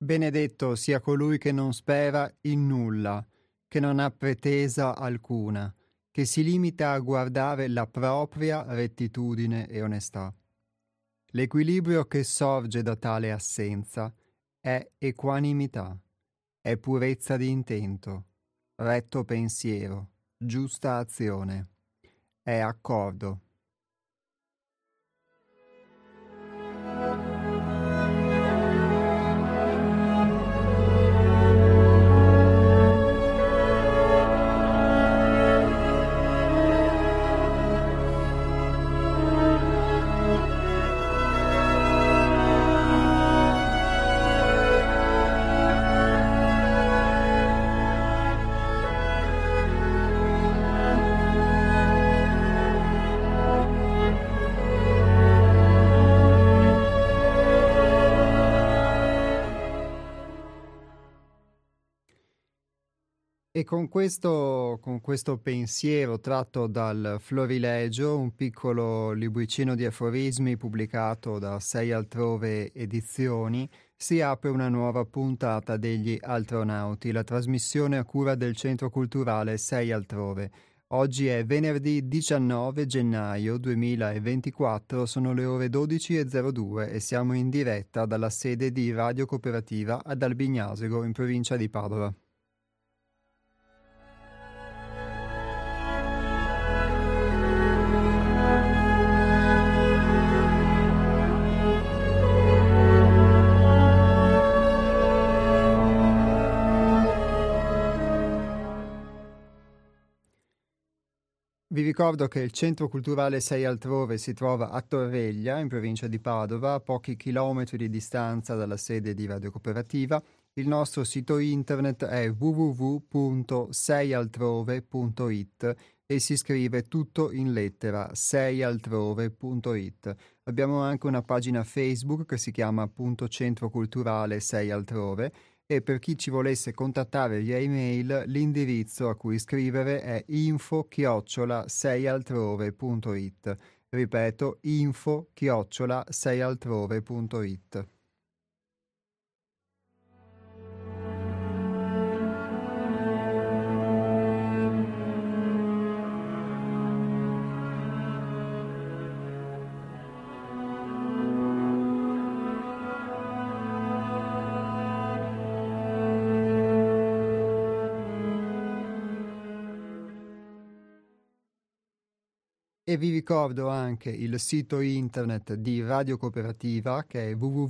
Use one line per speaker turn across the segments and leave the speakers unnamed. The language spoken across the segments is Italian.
Benedetto sia colui che non spera in nulla, che non ha pretesa alcuna, che si limita a guardare la propria rettitudine e onestà. L'equilibrio che sorge da tale assenza è equanimità, è purezza di intento, retto pensiero, giusta azione, è accordo. E con questo pensiero tratto dal Florilegio, un piccolo libricino di aforismi pubblicato da Sei Altrove Edizioni, si apre una nuova puntata degli Altronauti, la trasmissione a cura del Centro Culturale Sei Altrove. Oggi è venerdì 19 gennaio 2024, sono le ore 12:02 e siamo in diretta dalla sede di Radio Cooperativa ad Albignasego, in provincia di Padova. Vi ricordo che il Centro Culturale Sei Altrove si trova a Torreglia, in provincia di Padova, a pochi chilometri di distanza dalla sede di Radio Cooperativa. Il nostro sito internet è www.seialtrove.it e si scrive tutto in lettera, seialtrove.it. Abbiamo anche una pagina Facebook che si chiama appunto Centro Culturale Sei Altrove, e per chi ci volesse contattare via email l'indirizzo a cui scrivere è info@seialtrove.it. Ripeto, info@seialtrove.it. E vi ricordo anche il sito internet di Radio Cooperativa, che è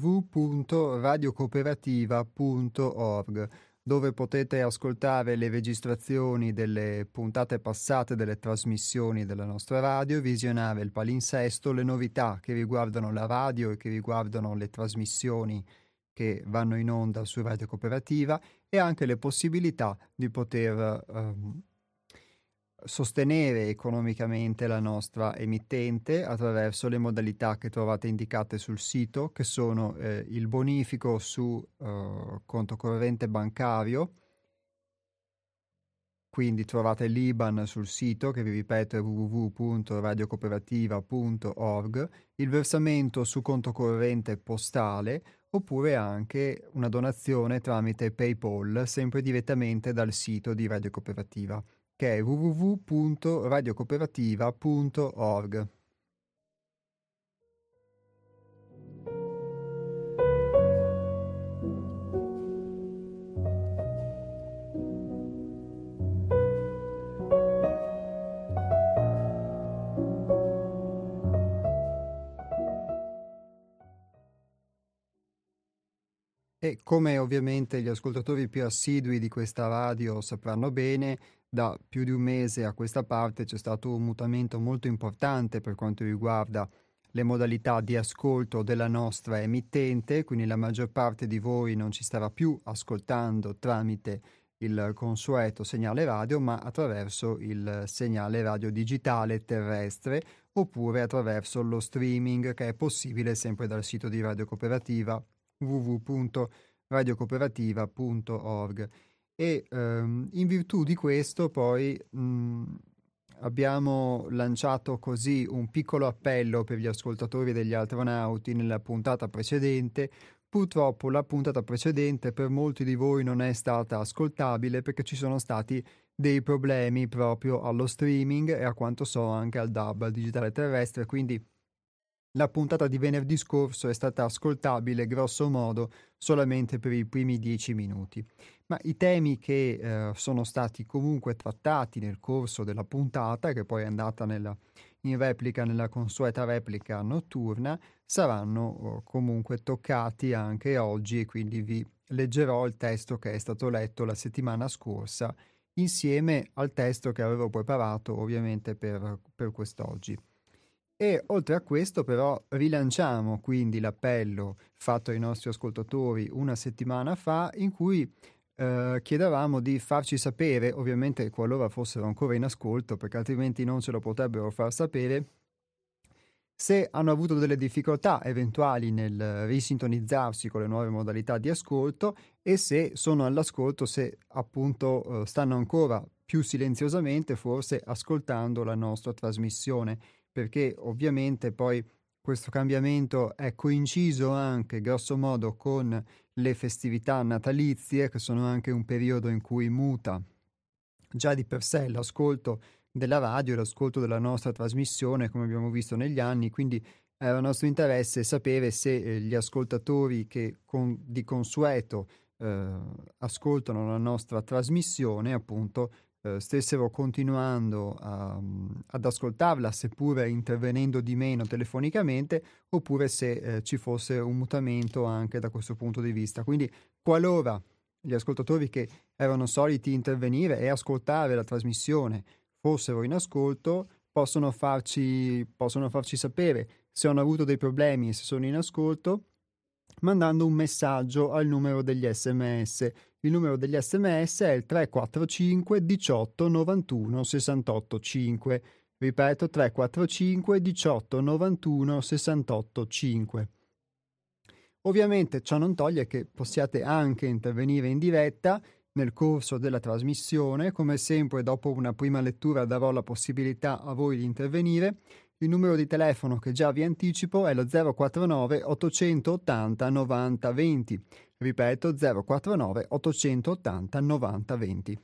www.radiocooperativa.org, dove potete ascoltare le registrazioni delle puntate passate delle trasmissioni della nostra radio, visionare il palinsesto, le novità che riguardano la radio e che riguardano le trasmissioni che vanno in onda su Radio Cooperativa, e anche le possibilità di poter sostenere economicamente la nostra emittente attraverso le modalità che trovate indicate sul sito, che sono il bonifico su conto corrente bancario, quindi trovate l'IBAN sul sito, che vi ripeto è www.radiocooperativa.org, il versamento su conto corrente postale, oppure anche una donazione tramite PayPal, sempre direttamente dal sito di Radio Cooperativa, che è www.radiocooperativa.org. E come ovviamente gli ascoltatori più assidui di questa radio sapranno bene, da più di un mese a questa parte c'è stato un mutamento molto importante per quanto riguarda le modalità di ascolto della nostra emittente, quindi la maggior parte di voi non ci starà più ascoltando tramite il consueto segnale radio, ma attraverso il segnale radio digitale terrestre, oppure attraverso lo streaming, che è possibile sempre dal sito di Radio Cooperativa www.radiocooperativa.org. E in virtù di questo poi abbiamo lanciato così un piccolo appello per gli ascoltatori degli Altronauti nella puntata precedente, purtroppo la puntata precedente per molti di voi non è stata ascoltabile perché ci sono stati dei problemi proprio allo streaming e a quanto so anche al DAB, al digitale terrestre, quindi la puntata di venerdì scorso è stata ascoltabile grosso modo solamente per i primi 10 minuti. Ma i temi che sono stati comunque trattati nel corso della puntata, che poi è andata in replica nella consueta replica notturna, saranno comunque toccati anche oggi e quindi vi leggerò il testo che è stato letto la settimana scorsa insieme al testo che avevo preparato ovviamente per quest'oggi. E oltre a questo però rilanciamo quindi l'appello fatto ai nostri ascoltatori una settimana fa in cui chiedevamo di farci sapere, ovviamente qualora fossero ancora in ascolto perché altrimenti non ce lo potrebbero far sapere, se hanno avuto delle difficoltà eventuali nel risintonizzarsi con le nuove modalità di ascolto e se sono all'ascolto, se appunto stanno ancora più silenziosamente forse ascoltando la nostra trasmissione, perché ovviamente poi questo cambiamento è coinciso anche grosso modo con le festività natalizie, che sono anche un periodo in cui muta già di per sé l'ascolto della radio e l'ascolto della nostra trasmissione, come abbiamo visto negli anni, quindi era nostro interesse sapere se gli ascoltatori che di consueto ascoltano la nostra trasmissione, appunto, stessero continuando ad ascoltarla, seppure intervenendo di meno telefonicamente, oppure se ci fosse un mutamento anche da questo punto di vista. Quindi, qualora gli ascoltatori che erano soliti intervenire e ascoltare la trasmissione fossero in ascolto, possono farci sapere se hanno avuto dei problemi e se sono in ascolto, mandando un messaggio al numero degli SMS. Il numero degli SMS è il 345 18 91 68 5. Ripeto, 345 18 91 68 5. Ovviamente ciò non toglie che possiate anche intervenire in diretta nel corso della trasmissione. Come sempre, dopo una prima lettura darò la possibilità a voi di intervenire. Il numero di telefono che già vi anticipo è lo 049 880 90 20. Ripeto, 049 880 90 20.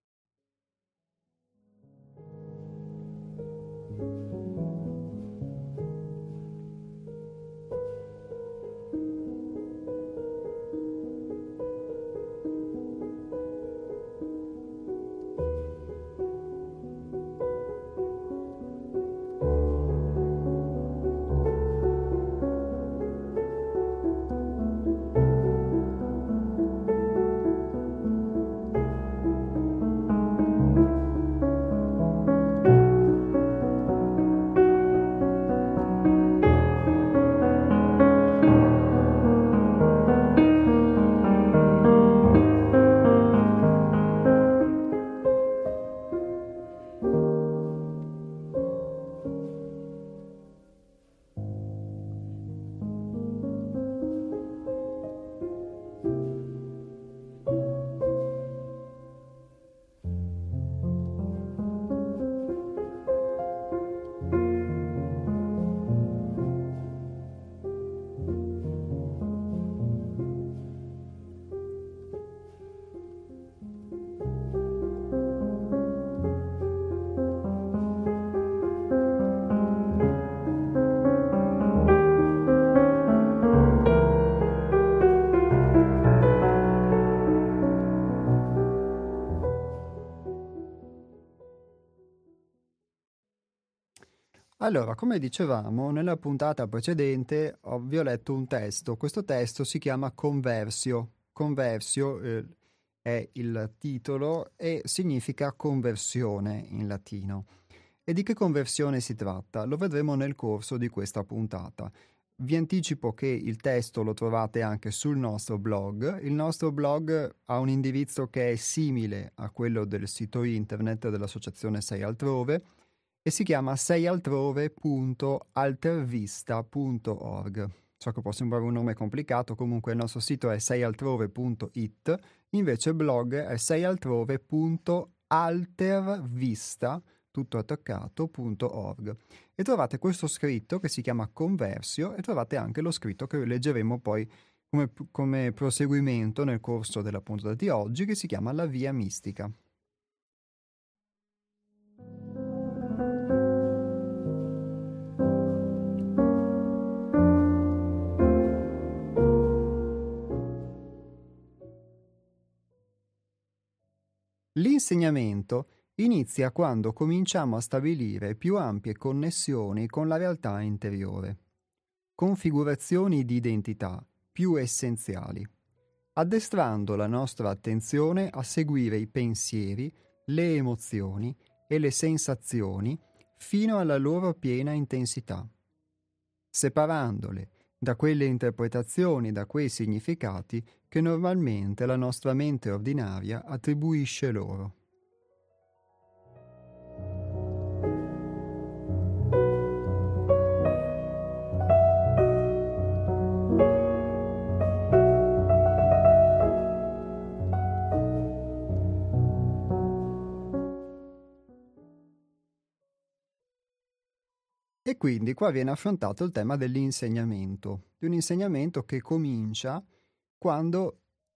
Allora, come dicevamo, nella puntata precedente vi ho letto un testo. Questo testo si chiama Conversio. Conversio è il titolo e significa conversione in latino. E di che conversione si tratta? Lo vedremo nel corso di questa puntata. Vi anticipo che il testo lo trovate anche sul nostro blog. Il nostro blog ha un indirizzo che è simile a quello del sito internet dell'associazione Sei Altrove e si chiama seialtrove.altervista.org. So che può sembrare un nome complicato, comunque il nostro sito è seialtrove.it, invece il blog è seialtrove.altervista, tutto attaccato.org. E trovate questo scritto che si chiama Conversio e trovate anche lo scritto che leggeremo poi come proseguimento nel corso della puntata di oggi, che si chiama La Via Mistica. L'insegnamento inizia quando cominciamo a stabilire più ampie connessioni con la realtà interiore, configurazioni di identità più essenziali, addestrando la nostra attenzione a seguire i pensieri, le emozioni e le sensazioni fino alla loro piena intensità, separandole da quelle interpretazioni, da quei significati che normalmente la nostra mente ordinaria attribuisce loro. E quindi qua viene affrontato il tema dell'insegnamento, di un insegnamento che comincia quando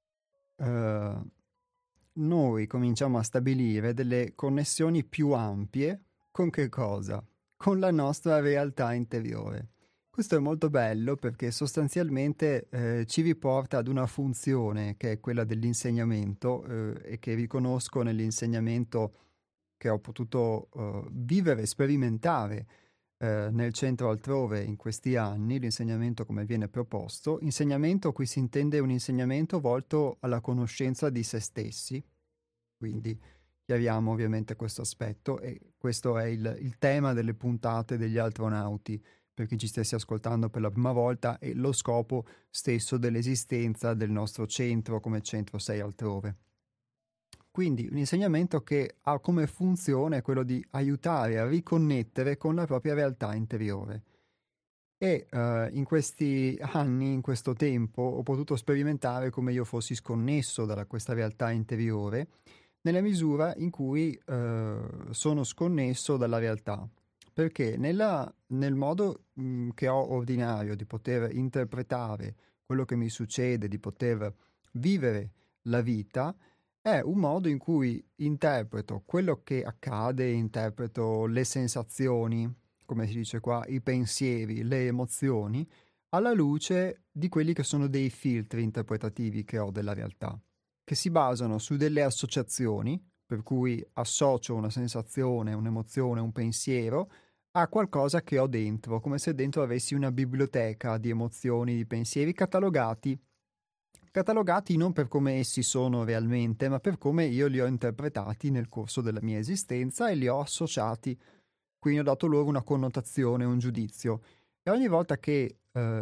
noi cominciamo a stabilire delle connessioni più ampie con che cosa? Con la nostra realtà interiore. Questo è molto bello perché sostanzialmente ci riporta ad una funzione che è quella dell'insegnamento e che riconosco nell'insegnamento che ho potuto vivere, sperimentare nel centro altrove in questi anni, l'insegnamento come viene proposto. Insegnamento, qui si intende un insegnamento volto alla conoscenza di se stessi, quindi chiariamo ovviamente questo aspetto e questo è il tema delle puntate degli astronauti per chi ci stesse ascoltando per la prima volta e lo scopo stesso dell'esistenza del nostro centro come centro 6 altrove. Quindi un insegnamento che ha come funzione quello di aiutare a riconnettere con la propria realtà interiore. E in questi anni, in questo tempo, ho potuto sperimentare come io fossi sconnesso da questa realtà interiore, nella misura in cui sono sconnesso dalla realtà. Perché nel modo che ho ordinario di poter interpretare quello che mi succede, di poter vivere la vita, è un modo in cui interpreto quello che accade, interpreto le sensazioni, come si dice qua, i pensieri, le emozioni, alla luce di quelli che sono dei filtri interpretativi che ho della realtà, che si basano su delle associazioni, per cui associo una sensazione, un'emozione, un pensiero a qualcosa che ho dentro, come se dentro avessi una biblioteca di emozioni, di pensieri catalogati non per come essi sono realmente, ma per come io li ho interpretati nel corso della mia esistenza e li ho associati, quindi ho dato loro una connotazione, un giudizio. E ogni volta che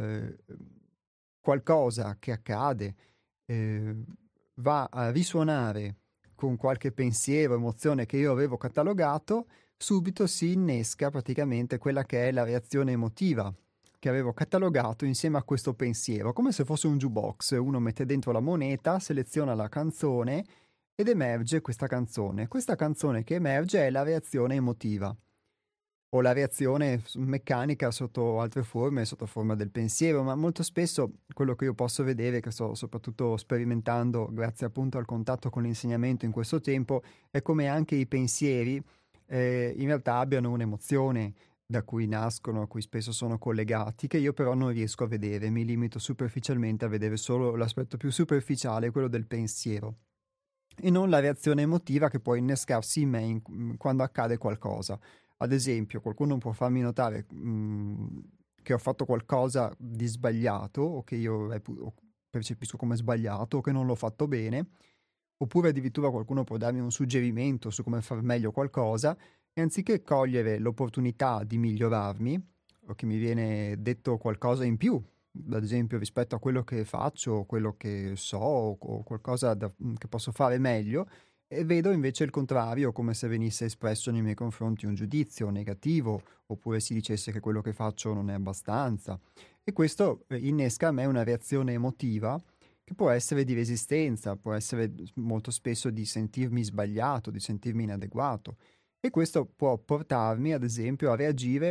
qualcosa che accade eh, va a risuonare con qualche pensiero, emozione che io avevo catalogato, subito si innesca praticamente quella che è la reazione emotiva che avevo catalogato insieme a questo pensiero, come se fosse un jukebox. Uno mette dentro la moneta, seleziona la canzone ed emerge questa canzone. Questa canzone che emerge è la reazione emotiva o la reazione meccanica sotto altre forme, sotto forma del pensiero, ma molto spesso quello che io posso vedere, che sto soprattutto sperimentando grazie appunto al contatto con l'insegnamento in questo tempo, è come anche i pensieri in realtà abbiano un'emozione da cui nascono, a cui spesso sono collegati, che io però non riesco a vedere, mi limito superficialmente a vedere solo l'aspetto più superficiale, quello del pensiero, e non la reazione emotiva che può innescarsi in me quando accade qualcosa. Ad esempio, qualcuno può farmi notare che ho fatto qualcosa di sbagliato o che io percepisco come sbagliato o che non l'ho fatto bene, oppure addirittura qualcuno può darmi un suggerimento su come far meglio qualcosa e anziché cogliere l'opportunità di migliorarmi o che mi viene detto qualcosa in più, ad esempio rispetto a quello che faccio, quello che so o qualcosa che posso fare meglio, e vedo invece il contrario, come se venisse espresso nei miei confronti un giudizio negativo, oppure si dicesse che quello che faccio non è abbastanza. E questo innesca a me una reazione emotiva che può essere di resistenza, può essere molto spesso di sentirmi sbagliato, di sentirmi inadeguato. E questo può portarmi, ad esempio, a reagire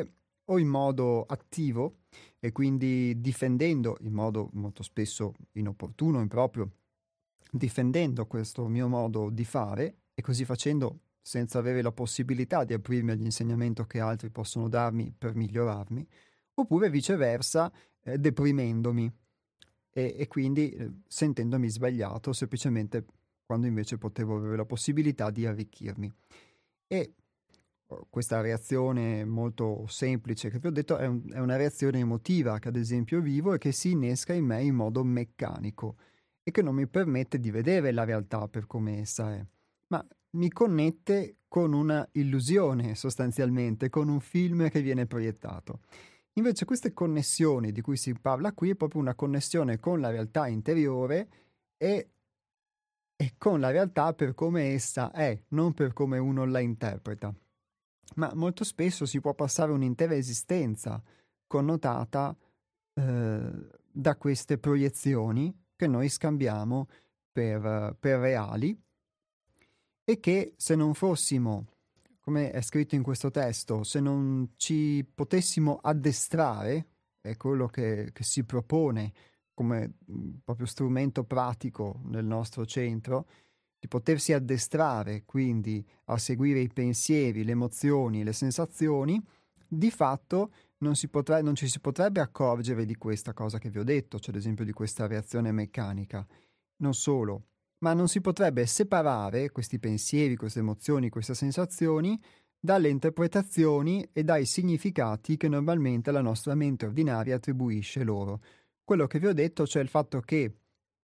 o in modo attivo e quindi difendendo in modo molto spesso inopportuno, improprio, difendendo questo mio modo di fare e così facendo senza avere la possibilità di aprirmi agli insegnamenti che altri possono darmi per migliorarmi, oppure viceversa deprimendomi e quindi sentendomi sbagliato semplicemente quando invece potevo avere la possibilità di arricchirmi. E questa reazione molto semplice che vi ho detto è una reazione emotiva che ad esempio vivo e che si innesca in me in modo meccanico e che non mi permette di vedere la realtà per come essa è, ma mi connette con una illusione sostanzialmente, con un film che viene proiettato. Invece queste connessioni di cui si parla qui è proprio una connessione con la realtà interiore e, e con la realtà per come essa è, non per come uno la interpreta. Ma molto spesso si può passare un'intera esistenza connotata da queste proiezioni che noi scambiamo per reali e che se non fossimo, come è scritto in questo testo, se non ci potessimo addestrare, è quello che si propone come proprio strumento pratico nel nostro centro, di potersi addestrare quindi a seguire i pensieri, le emozioni, le sensazioni, di fatto non ci si potrebbe accorgere di questa cosa che vi ho detto, cioè ad esempio di questa reazione meccanica. Non solo, ma non si potrebbe separare questi pensieri, queste emozioni, queste sensazioni dalle interpretazioni e dai significati che normalmente la nostra mente ordinaria attribuisce loro. Quello che vi ho detto, cioè il fatto che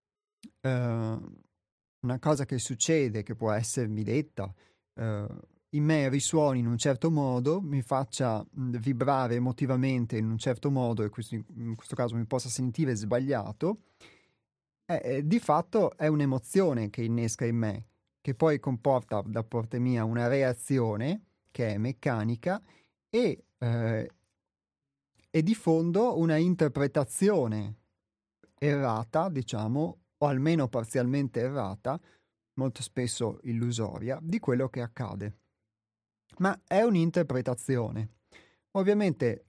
una cosa che succede, che può essermi detta, in me risuoni in un certo modo, mi faccia vibrare emotivamente in un certo modo e in questo caso mi possa sentire sbagliato, di fatto è un'emozione che innesca in me, che poi comporta da parte mia una reazione che è meccanica e di fondo una interpretazione errata, diciamo, o almeno parzialmente errata, molto spesso illusoria, di quello che accade. Ma è un'interpretazione. Ovviamente,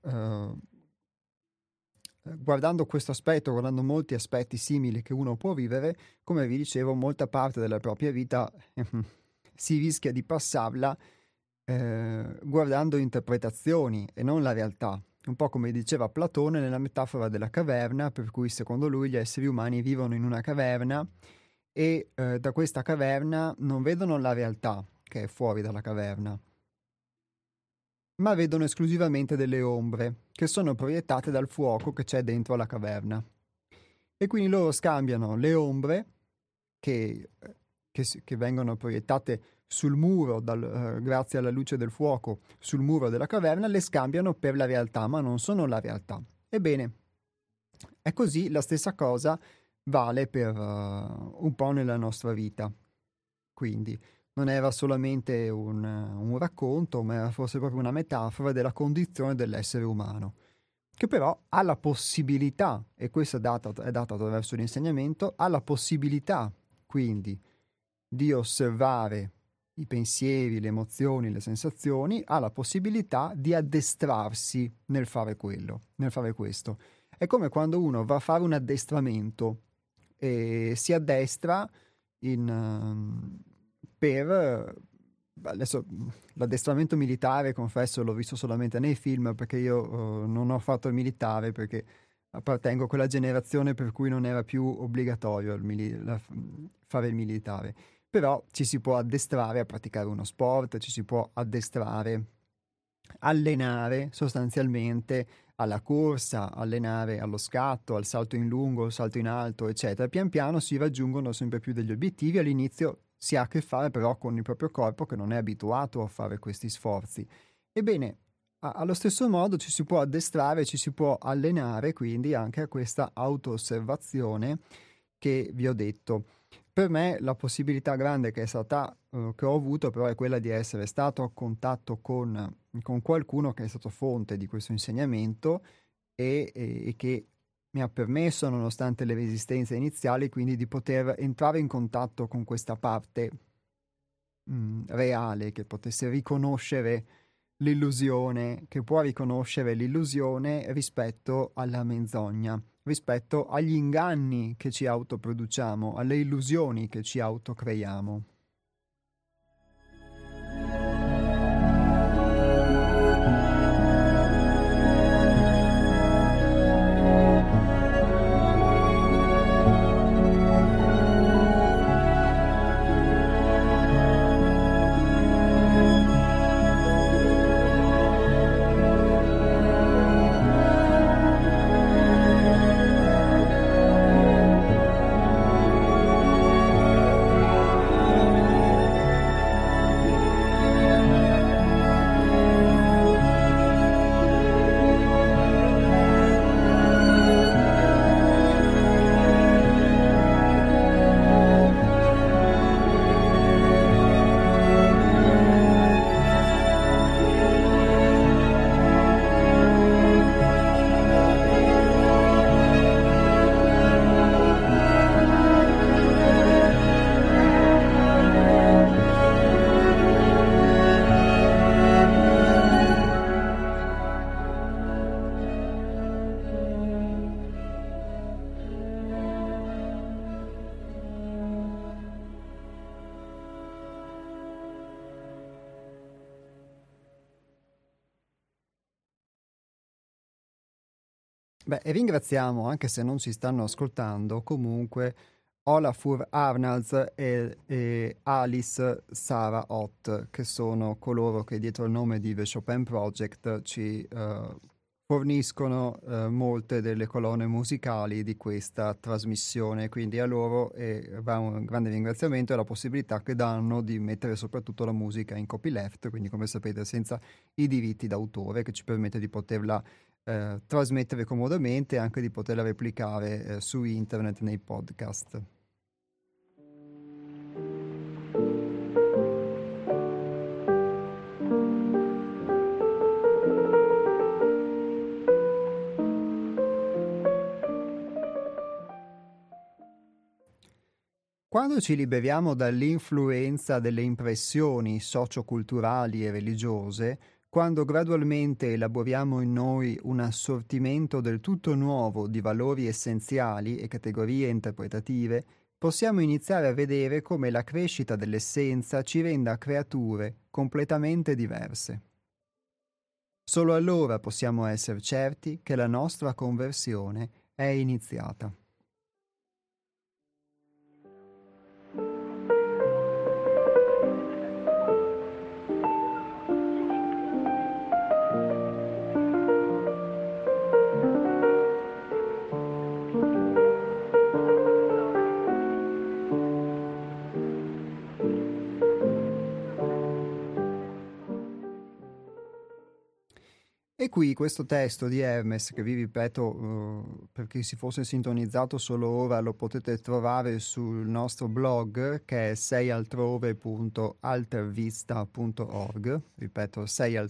guardando questo aspetto, guardando molti aspetti simili che uno può vivere, come vi dicevo, molta parte della propria vita si rischia di passarla guardando interpretazioni e non la realtà. Un po' come diceva Platone nella metafora della caverna, per cui secondo lui gli esseri umani vivono in una caverna e da questa caverna non vedono la realtà che è fuori dalla caverna, ma vedono esclusivamente delle ombre che sono proiettate dal fuoco che c'è dentro la caverna. E quindi loro scambiano le ombre che, che vengono proiettate sul muro, grazie alla luce del fuoco, sul muro della caverna, le scambiano per la realtà, ma non sono la realtà. Ebbene, è così, la stessa cosa vale per un po' nella nostra vita. Quindi non era solamente un racconto, ma era forse proprio una metafora della condizione dell'essere umano, che però ha la possibilità, e questo è dato attraverso l'insegnamento, ha la possibilità quindi di osservare i pensieri, le emozioni, le sensazioni, ha la possibilità di addestrarsi nel fare quello, nel fare questo. È come quando uno va a fare un addestramento e si addestra per adesso l'addestramento militare, confesso, l'ho visto solamente nei film perché io non ho fatto il militare perché appartengo a quella generazione per cui non era più obbligatorio fare il militare. Però ci si può addestrare a praticare uno sport, ci si può addestrare, allenare sostanzialmente alla corsa, allenare allo scatto, al salto in lungo, al salto in alto, eccetera. Pian piano si raggiungono sempre più degli obiettivi. All'inizio si ha a che fare però con il proprio corpo che non è abituato a fare questi sforzi. Ebbene, allo stesso modo ci si può addestrare, ci si può allenare quindi anche a questa auto-osservazione che vi ho detto. Per me la possibilità grande che è stata, che ho avuto però è quella di essere stato a contatto con qualcuno che è stato fonte di questo insegnamento e che mi ha permesso, nonostante le resistenze iniziali, quindi di poter entrare in contatto con questa parte reale, che potesse riconoscere l'illusione, che può riconoscere l'illusione rispetto alla menzogna, rispetto agli inganni che ci autoproduciamo, alle illusioni che ci autocreiamo. Beh, e ringraziamo, anche se non ci stanno ascoltando, comunque Olafur Arnalds e Alice Sarah Ott, che sono coloro che dietro il nome di The Chopin Project ci forniscono molte delle colonne musicali di questa trasmissione. Quindi a loro va un grande ringraziamento e la possibilità che danno di mettere soprattutto la musica in copyleft, quindi come sapete senza i diritti d'autore, che ci permette di poterla trasmettere comodamente e anche di poterla replicare su internet nei podcast. Quando ci liberiamo dall'influenza delle impressioni socioculturali e religiose, quando gradualmente elaboriamo in noi un assortimento del tutto nuovo di valori essenziali e categorie interpretative, possiamo iniziare a vedere come la crescita dell'essenza ci renda creature completamente diverse. Solo allora possiamo essere certi che la nostra conversione è iniziata. E qui questo testo di Hermes, che vi ripeto, per chi si fosse sintonizzato solo ora, lo potete trovare sul nostro blog che è seialtrove.altervista.org, ripeto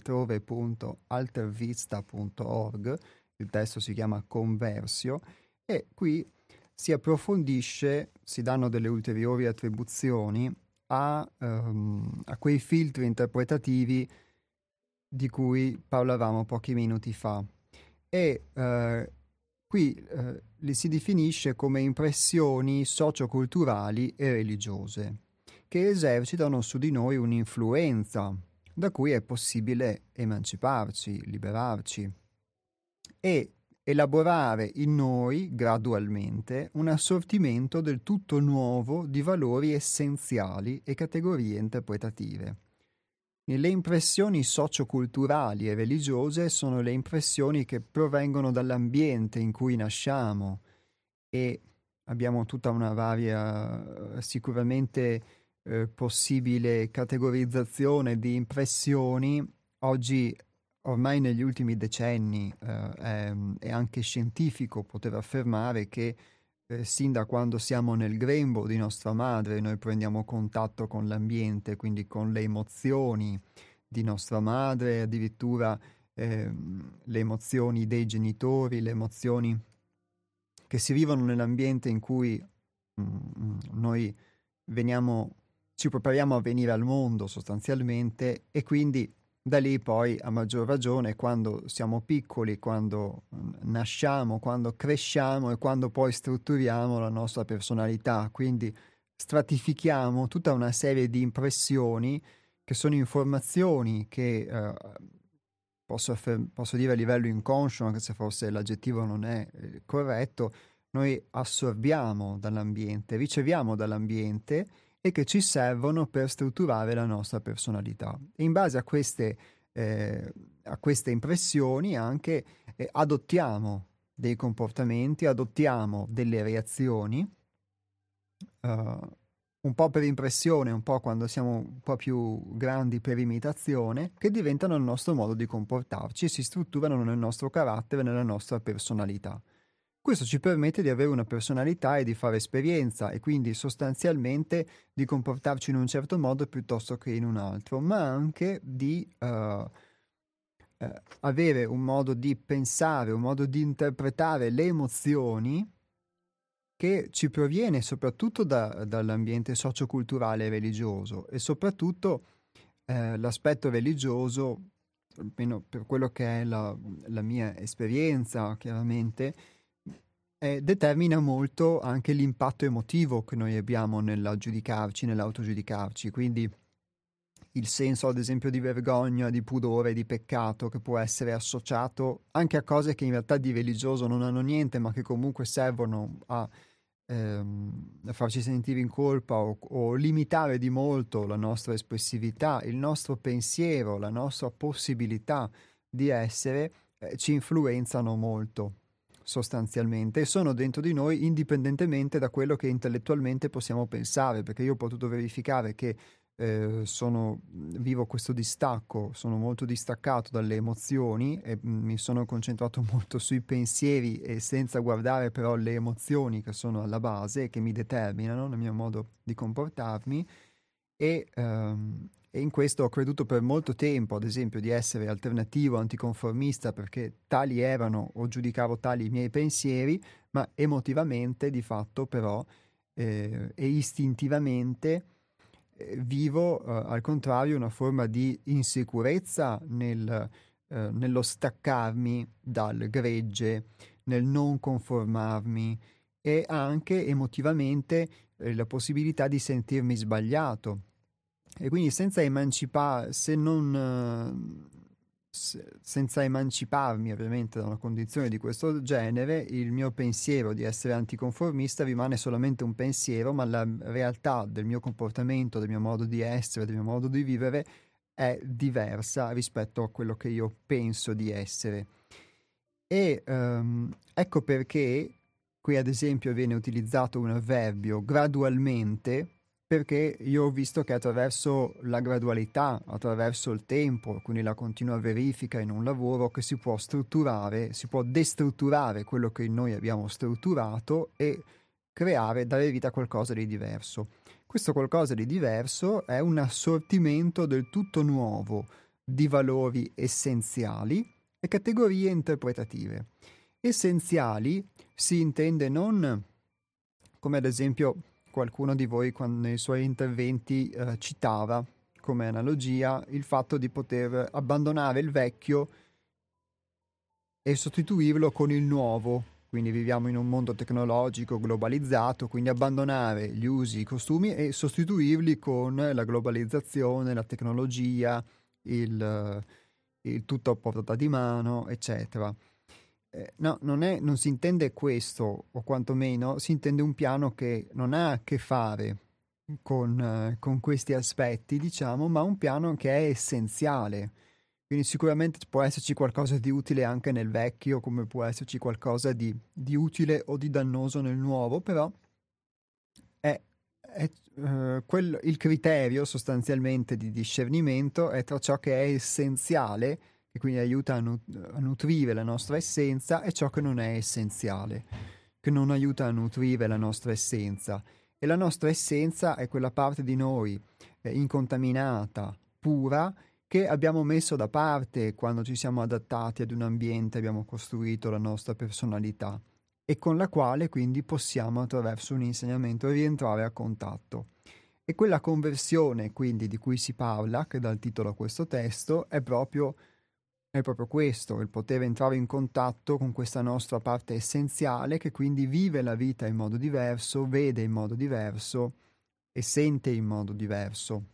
seialtrove.altervista.org, il testo si chiama Conversio, e qui si approfondisce, si danno delle ulteriori attribuzioni a quei filtri interpretativi di cui parlavamo pochi minuti fa. E qui li si definisce come impressioni socioculturali e religiose, che esercitano su di noi un'influenza da cui è possibile emanciparci, liberarci e elaborare in noi gradualmente un assortimento del tutto nuovo di valori essenziali e categorie interpretative. Le impressioni socioculturali e religiose sono le impressioni che provengono dall'ambiente in cui nasciamo e abbiamo tutta una varia, sicuramente possibile categorizzazione di impressioni. Oggi, ormai negli ultimi decenni, è anche scientifico poter affermare che sin da quando siamo nel grembo di nostra madre noi prendiamo contatto con l'ambiente, quindi con le emozioni di nostra madre, addirittura le emozioni dei genitori, le emozioni che si vivono nell'ambiente in cui noi ci prepariamo a venire al mondo sostanzialmente, e quindi Da lì poi, a maggior ragione, quando siamo piccoli, quando nasciamo, quando cresciamo e quando poi strutturiamo la nostra personalità. Quindi stratifichiamo tutta una serie di impressioni che sono informazioni che posso dire a livello inconscio, anche se forse l'aggettivo non è corretto, noi assorbiamo dall'ambiente, riceviamo dall'ambiente e che ci servono per strutturare la nostra personalità. E in base a queste impressioni anche adottiamo dei comportamenti, adottiamo delle reazioni, un po' per impressione, un po' quando siamo un po' più grandi per imitazione, che diventano il nostro modo di comportarci e si strutturano nel nostro carattere, nella nostra personalità. Questo ci permette di avere una personalità e di fare esperienza e quindi sostanzialmente di comportarci in un certo modo piuttosto che in un altro, ma anche di avere un modo di pensare, un modo di interpretare le emozioni che ci proviene soprattutto dall'ambiente socioculturale e religioso e soprattutto l'aspetto religioso, almeno per quello che è la mia esperienza, chiaramente, determina molto anche l'impatto emotivo che noi abbiamo nella giudicarci, nell'autogiudicarci. Quindi il senso, ad esempio, di vergogna, di pudore, di peccato che può essere associato anche a cose che in realtà di religioso non hanno niente, ma che comunque servono a farci sentire in colpa o limitare di molto la nostra espressività, il nostro pensiero, la nostra possibilità di essere, ci influenzano molto sostanzialmente e sono dentro di noi indipendentemente da quello che intellettualmente possiamo pensare, perché io ho potuto verificare che vivo questo distacco, sono molto distaccato dalle emozioni e mi sono concentrato molto sui pensieri e senza guardare però le emozioni che sono alla base e che mi determinano nel mio modo di comportarmi e in questo ho creduto per molto tempo, ad esempio, di essere alternativo, anticonformista, perché tali erano o giudicavo tali i miei pensieri, ma emotivamente, di fatto, però, e istintivamente vivo, al contrario, una forma di insicurezza nello staccarmi dal gregge, nel non conformarmi e anche emotivamente la possibilità di sentirmi sbagliato. E quindi senza senza emanciparmi ovviamente da una condizione di questo genere, il mio pensiero di essere anticonformista rimane solamente un pensiero, ma la realtà del mio comportamento, del mio modo di essere, del mio modo di vivere è diversa rispetto a quello che io penso di essere. E ecco perché qui ad esempio viene utilizzato un avverbio gradualmente, perché io ho visto che attraverso la gradualità, attraverso il tempo, quindi la continua verifica in un lavoro, che si può strutturare, si può destrutturare quello che noi abbiamo strutturato e creare, dare vita a qualcosa di diverso. Questo qualcosa di diverso è un assortimento del tutto nuovo di valori essenziali e categorie interpretative. Essenziali si intende non come ad esempio qualcuno di voi nei suoi interventi citava come analogia il fatto di poter abbandonare il vecchio e sostituirlo con il nuovo. Quindi viviamo in un mondo tecnologico globalizzato, quindi abbandonare gli usi, i costumi e sostituirli con la globalizzazione, la tecnologia, il tutto a portata di mano, eccetera. No, non si intende questo, o quantomeno si intende un piano che non ha a che fare con questi aspetti, diciamo, ma un piano che è essenziale. Quindi sicuramente può esserci qualcosa di utile anche nel vecchio, come può esserci qualcosa di utile o di dannoso nel nuovo, però il criterio sostanzialmente di discernimento è tra ciò che è essenziale, che quindi aiuta a nutrire la nostra essenza, e ciò che non è essenziale, che non aiuta a nutrire la nostra essenza. E la nostra essenza è quella parte di noi incontaminata, pura, che abbiamo messo da parte quando ci siamo adattati ad un ambiente, abbiamo costruito la nostra personalità e con la quale quindi possiamo attraverso un insegnamento rientrare a contatto. E quella conversione, quindi, di cui si parla, che dà il titolo a questo testo, è proprio questo, il poter entrare in contatto con questa nostra parte essenziale che quindi vive la vita in modo diverso, vede in modo diverso e sente in modo diverso.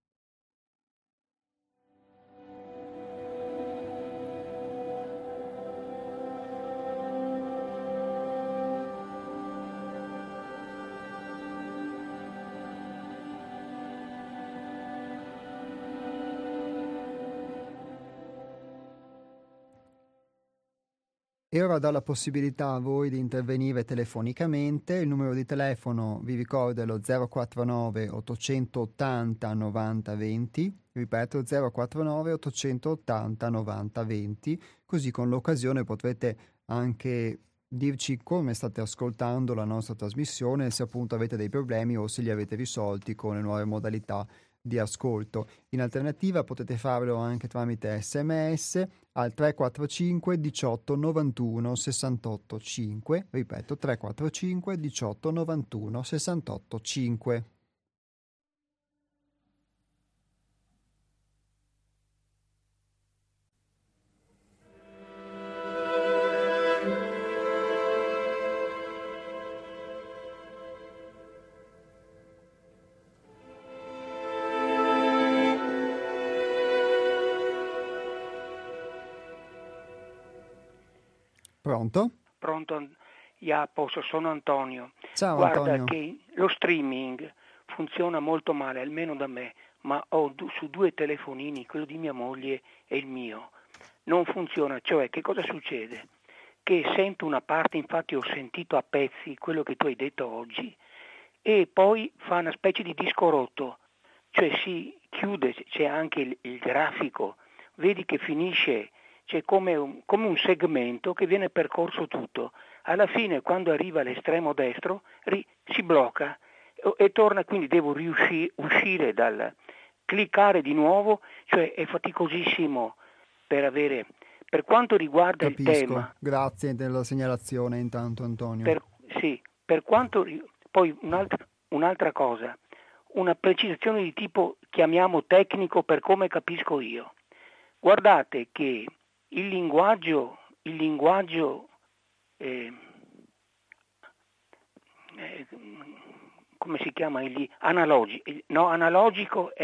E ora do la possibilità a voi di intervenire telefonicamente. Il numero di telefono, vi ricordo, è lo 049 880 90 20. Ripeto, 049 880 90 20. Così con l'occasione potrete anche dirci come state ascoltando la nostra trasmissione, se appunto avete dei problemi o se li avete risolti con le nuove modalità di ascolto. In alternativa potete farlo anche tramite SMS al 345 18 91 68 5, ripeto 345 18 91 68 5. Pronto?
Pronto? Ja, posso, sono Antonio.
Ciao
Guarda
Antonio.
che lo streaming funziona molto male, almeno da me, ma ho su 2 telefonini, quello di mia moglie e il mio. Non funziona, cioè che cosa succede? Che sento una parte, infatti ho sentito a pezzi quello che tu hai detto oggi, e poi fa una specie di disco rotto, cioè si chiude, c'è anche il grafico, vedi che finisce, c'è come un segmento che viene percorso tutto. Alla fine, quando arriva all'estremo destro, si blocca e torna, quindi devo uscire cliccare di nuovo, cioè è faticosissimo per avere. Per quanto riguarda il
Capisco,
tema,
grazie della segnalazione intanto Antonio.
sì, poi un'altra cosa, una precisazione di tipo, chiamiamo tecnico per come capisco io. Guardate che il linguaggio eh, eh, come si chiama? Analogico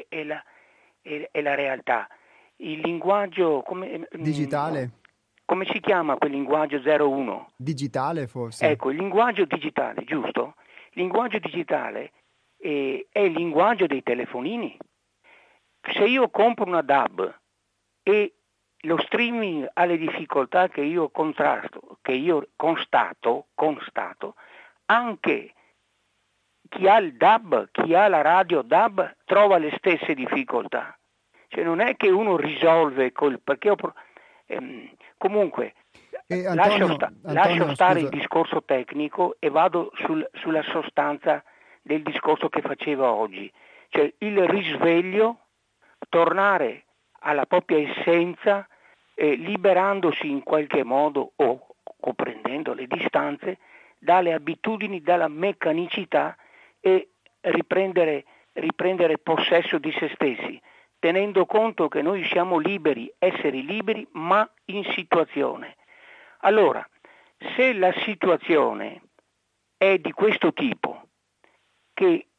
è la realtà. Il linguaggio,
Digitale?
come si chiama quel linguaggio 01?
Digitale forse?
Ecco, il linguaggio digitale, giusto? Il linguaggio digitale è il linguaggio dei telefonini. Se io compro una DAB e lo streaming ha le difficoltà che io constato, anche chi ha il DAB, chi ha la radio DAB trova le stesse difficoltà. Cioè non è che uno risolve perché comunque lascio
Antonio,
stare il
scusa,
discorso tecnico e vado sulla sostanza del discorso che facevo oggi, cioè il risveglio, tornare alla propria essenza, liberandosi in qualche modo o comprendendo le distanze dalle abitudini, dalla meccanicità e riprendere possesso di se stessi, tenendo conto che noi siamo liberi, esseri liberi, ma in situazione. Allora, se la situazione è di questo tipo, che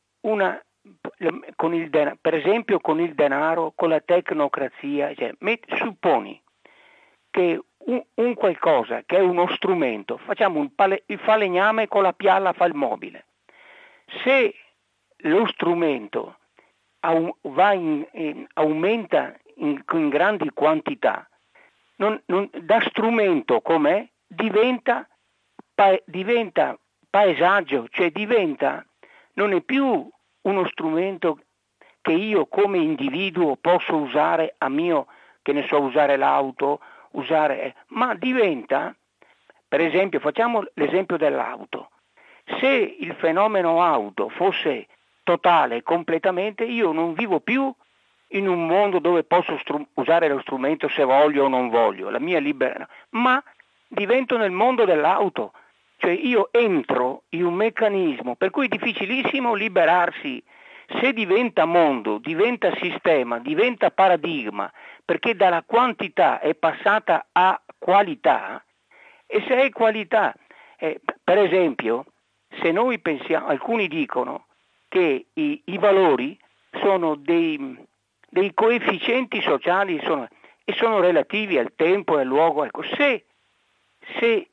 per esempio con il denaro, con la tecnocrazia, cioè, supponi che un qualcosa che è uno strumento, facciamo il falegname con la pialla fa il mobile. Se lo strumento aumenta in grandi quantità, da strumento com'è diventa paesaggio, cioè non è più uno strumento che io come individuo posso usare che ne so, usare l'auto, ma diventa, per esempio, facciamo l'esempio dell'auto. Se il fenomeno auto fosse totale, completamente, io non vivo più in un mondo dove posso usare lo strumento se voglio o non voglio, la mia libera, ma divento nel mondo dell'auto, cioè io entro in un meccanismo per cui è difficilissimo liberarsi Se diventa mondo, diventa sistema, diventa paradigma, perché dalla quantità è passata a qualità, e se è qualità, per esempio, se noi pensiamo, alcuni dicono che i valori sono dei coefficienti sociali e sono relativi al tempo e al luogo. Ecco, se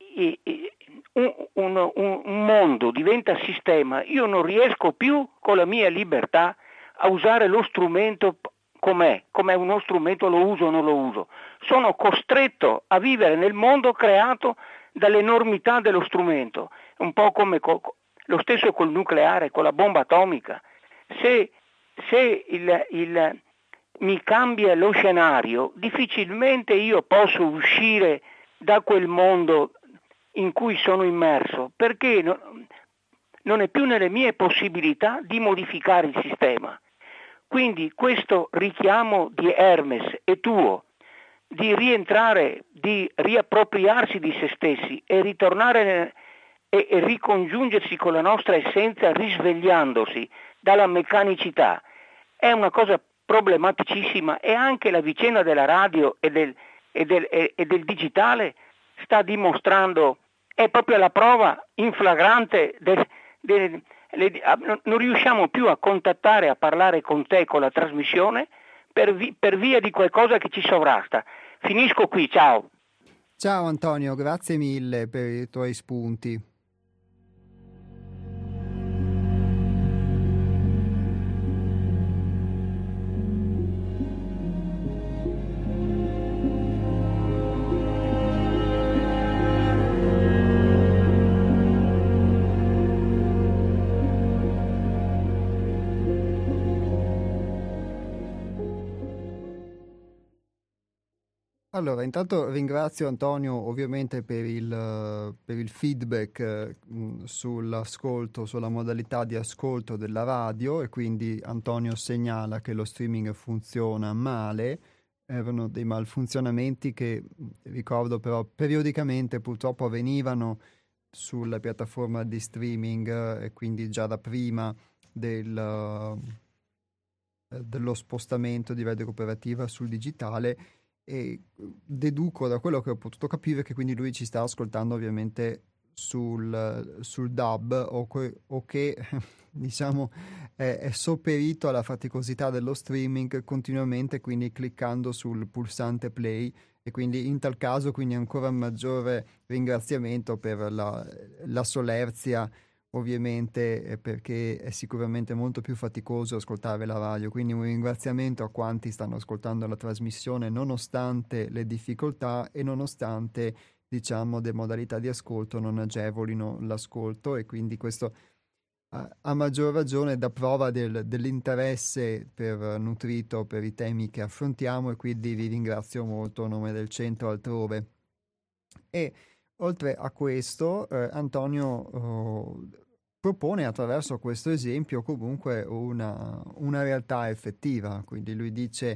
un mondo diventa sistema, io non riesco più con la mia libertà a usare lo strumento com'è uno strumento, lo uso o non lo uso. Sono costretto a vivere nel mondo creato dall'enormità dello strumento, un po' come lo stesso col nucleare, con la bomba atomica. Se mi cambia lo scenario, difficilmente io posso uscire da quel mondo in cui sono immerso, perché non è più nelle mie possibilità di modificare il sistema. Quindi questo richiamo di Hermes è tuo, di rientrare, di riappropriarsi di se stessi e ritornare e ricongiungersi con la nostra essenza risvegliandosi dalla meccanicità. È una cosa problematicissima, e anche la vicenda della radio e del digitale sta dimostrando, è proprio la prova in flagrante non riusciamo più a contattare, a parlare con te con la trasmissione per via di qualcosa che ci sovrasta. Finisco qui, ciao.
Ciao Antonio, grazie mille per i tuoi spunti. Allora, intanto ringrazio Antonio ovviamente per il feedback sull'ascolto, sulla modalità di ascolto della radio, e quindi Antonio segnala che lo streaming funziona male. Erano dei malfunzionamenti che, ricordo però, periodicamente purtroppo avvenivano sulla piattaforma di streaming, e quindi già da prima dello spostamento di Radio Cooperativa sul digitale. E deduco da quello che ho potuto capire che quindi lui ci sta ascoltando ovviamente sul DAB, o che diciamo è sopperito alla faticosità dello streaming continuamente, quindi cliccando sul pulsante play, e quindi in tal caso quindi ancora maggiore ringraziamento per la solerzia, ovviamente, perché è sicuramente molto più faticoso ascoltare la radio, quindi un ringraziamento a quanti stanno ascoltando la trasmissione nonostante le difficoltà e nonostante, diciamo, le modalità di ascolto non agevolino l'ascolto, e quindi questo a maggior ragione dà prova dell'interesse nutrito per i temi che affrontiamo, e quindi vi ringrazio molto a nome del centro altrove. E oltre a questo, Antonio propone attraverso questo esempio comunque una realtà effettiva. Quindi lui dice,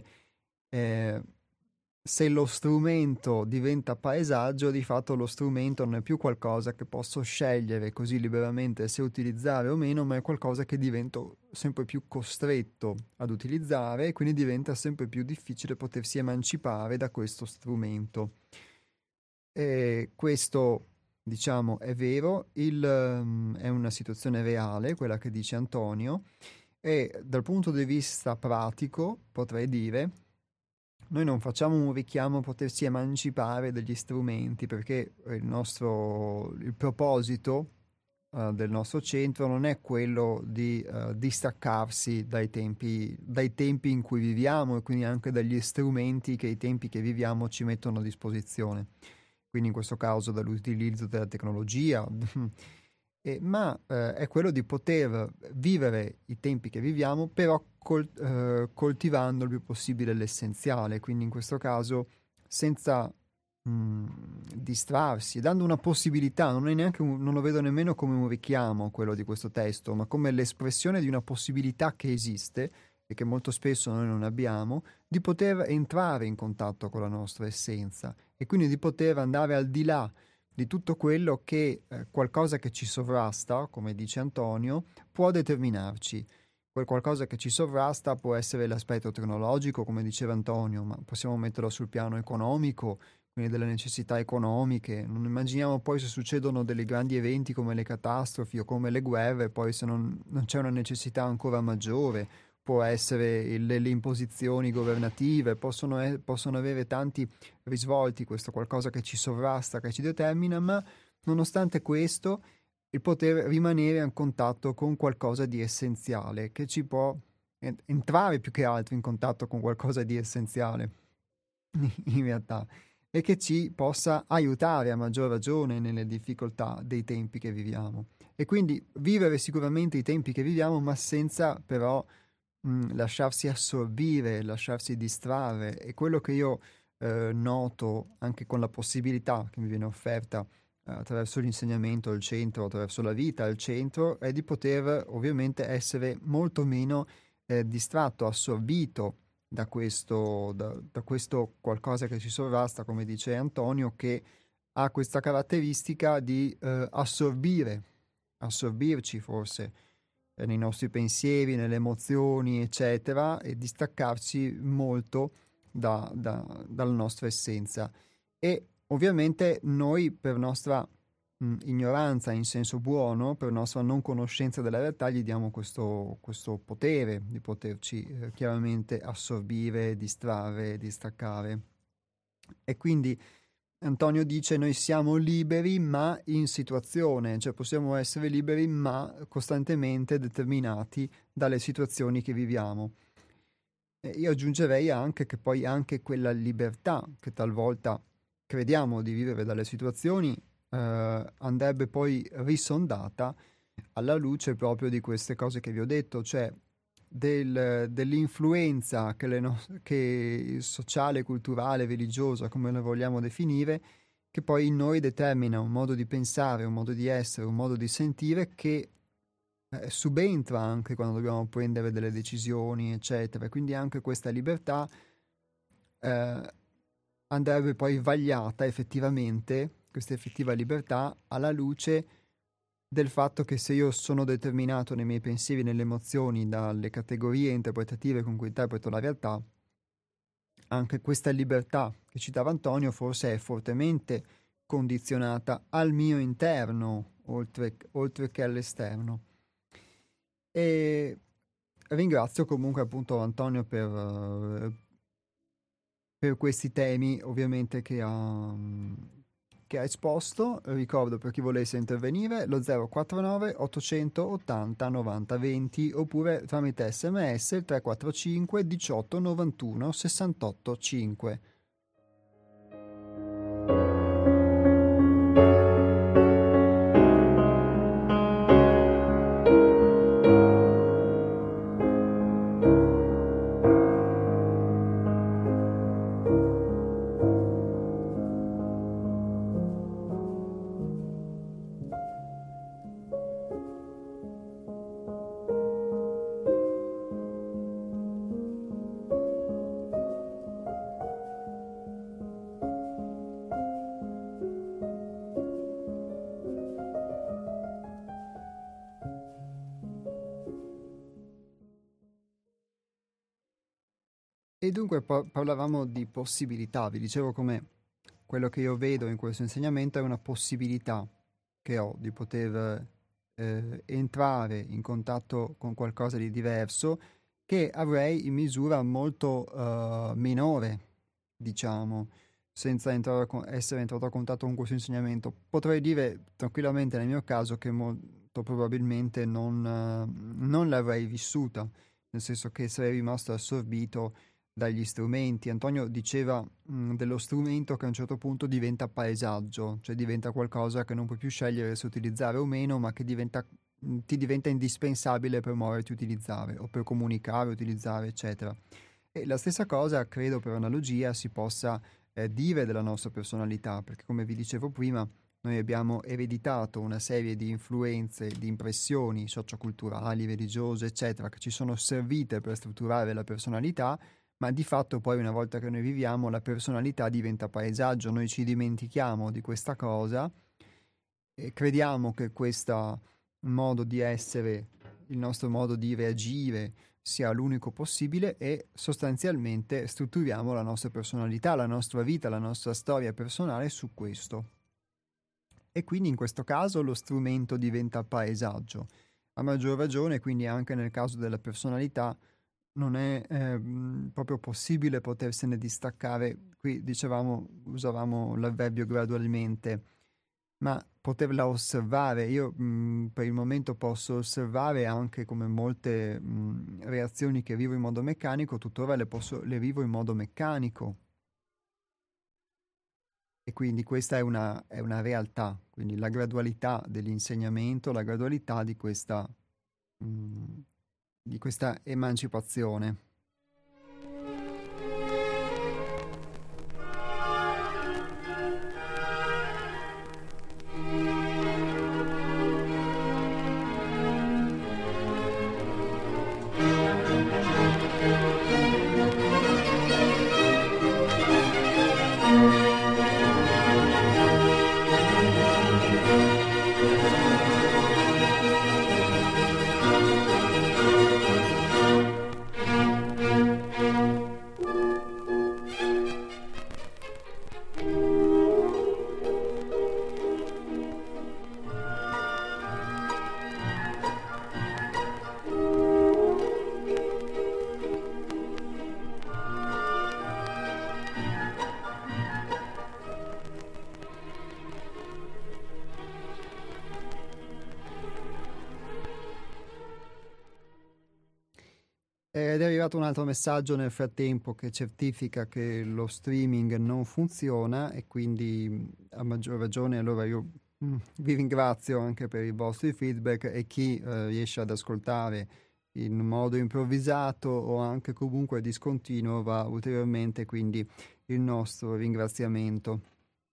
se lo strumento diventa paesaggio, di fatto lo strumento non è più qualcosa che posso scegliere così liberamente se utilizzare o meno, ma è qualcosa che divento sempre più costretto ad utilizzare, e quindi diventa sempre più difficile potersi emancipare da questo strumento. E questo, diciamo, è vero, è una situazione reale, quella che dice Antonio, e dal punto di vista pratico potrei dire, noi non facciamo un richiamo a potersi emancipare dagli strumenti, perché il proposito del nostro centro non è quello di distaccarsi dai tempi in cui viviamo, e quindi anche dagli strumenti che i tempi che viviamo ci mettono a disposizione. Quindi in questo caso dall'utilizzo della tecnologia, ma è quello di poter vivere i tempi che viviamo, però coltivando il più possibile l'essenziale, quindi in questo caso senza distrarsi, dando una possibilità. Non lo vedo nemmeno come un richiamo quello di questo testo, ma come l'espressione di una possibilità che esiste e che molto spesso noi non abbiamo, di poter entrare in contatto con la nostra essenza, e quindi di poter andare al di là di tutto quello che qualcosa che ci sovrasta, come dice Antonio, può determinarci. quel qualcosa che ci sovrasta può essere l'aspetto tecnologico, come diceva Antonio, ma possiamo metterlo sul piano economico, quindi delle necessità economiche. Non immaginiamo poi se succedono dei grandi eventi come le catastrofi o come le guerre, poi se non c'è una necessità ancora maggiore, può essere le imposizioni governative, possono avere tanti risvolti, questo qualcosa che ci sovrasta, che ci determina, ma nonostante questo il poter rimanere in contatto con qualcosa di essenziale, che ci può entrare più che altro in contatto con qualcosa di essenziale, in realtà, e che ci possa aiutare a maggior ragione nelle difficoltà dei tempi che viviamo. E quindi vivere sicuramente i tempi che viviamo, ma senza però lasciarsi assorbire, lasciarsi distrarre. E quello che io noto anche con la possibilità che mi viene offerta attraverso l'insegnamento al centro, attraverso la vita al centro, è di poter ovviamente essere molto meno distratto, assorbito da questo qualcosa che ci sovrasta, come dice Antonio, che ha questa caratteristica di assorbirci forse nei nostri pensieri, nelle emozioni, eccetera, e distaccarci molto dalla nostra essenza. E ovviamente noi per nostra ignoranza in senso buono, per nostra non conoscenza della realtà, gli diamo questo potere di poterci chiaramente assorbire, distrarre, distaccare. E quindi Antonio dice noi siamo liberi ma in situazione, cioè possiamo essere liberi ma costantemente determinati dalle situazioni che viviamo. E io aggiungerei anche che poi anche quella libertà che talvolta crediamo di vivere dalle situazioni andrebbe poi risondata alla luce proprio di queste cose che vi ho detto, cioè dell'influenza che sociale, culturale, religiosa, come la vogliamo definire, che poi in noi determina un modo di pensare, un modo di essere, un modo di sentire che subentra anche quando dobbiamo prendere delle decisioni, eccetera. Quindi anche questa libertà eh, andrebbe poi vagliata effettivamente, questa effettiva libertà, alla luce del fatto che se io sono determinato nei miei pensieri e nelle emozioni dalle categorie interpretative con cui interpreto la realtà, anche questa libertà che citava Antonio forse è fortemente condizionata al mio interno, oltre che all'esterno. E ringrazio comunque appunto Antonio per questi temi ovviamente che ha esposto. Ricordo per chi volesse intervenire lo 049 880 90 20 oppure tramite sms il 345 18 91 68 5. E dunque parlavamo di possibilità, vi dicevo come quello che io vedo in questo insegnamento è una possibilità che ho di poter entrare in contatto con qualcosa di diverso che avrei in misura molto minore, diciamo, senza essere entrato a contatto con questo insegnamento. Potrei dire tranquillamente nel mio caso che molto probabilmente non l'avrei vissuta, nel senso che sarei rimasto assorbito dagli strumenti. Antonio diceva dello strumento che a un certo punto diventa paesaggio, cioè diventa qualcosa che non puoi più scegliere se utilizzare o meno, ma che ti diventa indispensabile per muoverti, utilizzare o per comunicare, utilizzare, eccetera. E la stessa cosa, credo, per analogia, si possa dire della nostra personalità, perché come vi dicevo prima, noi abbiamo ereditato una serie di influenze, di impressioni socioculturali, religiose, eccetera, che ci sono servite per strutturare la personalità, ma di fatto poi una volta che noi viviamo la personalità diventa paesaggio, noi ci dimentichiamo di questa cosa e crediamo che questo modo di essere il nostro modo di reagire sia l'unico possibile e sostanzialmente strutturiamo la nostra personalità, la nostra vita, la nostra storia personale su questo. E quindi in questo caso lo strumento diventa paesaggio. A maggior ragione, quindi anche nel caso della personalità, non è proprio possibile potersene distaccare. Qui usavamo l'avverbio gradualmente, ma poterla osservare. Io per il momento posso osservare anche come molte reazioni che vivo in modo meccanico, tuttora le vivo in modo meccanico. E quindi questa è una realtà, quindi la gradualità dell'insegnamento, la gradualità di questa emancipazione. Ed è arrivato un altro messaggio nel frattempo che certifica che lo streaming non funziona e quindi a maggior ragione allora io vi ringrazio anche per i vostri feedback e chi riesce ad ascoltare in modo improvvisato o anche comunque discontinuo va ulteriormente quindi il nostro ringraziamento.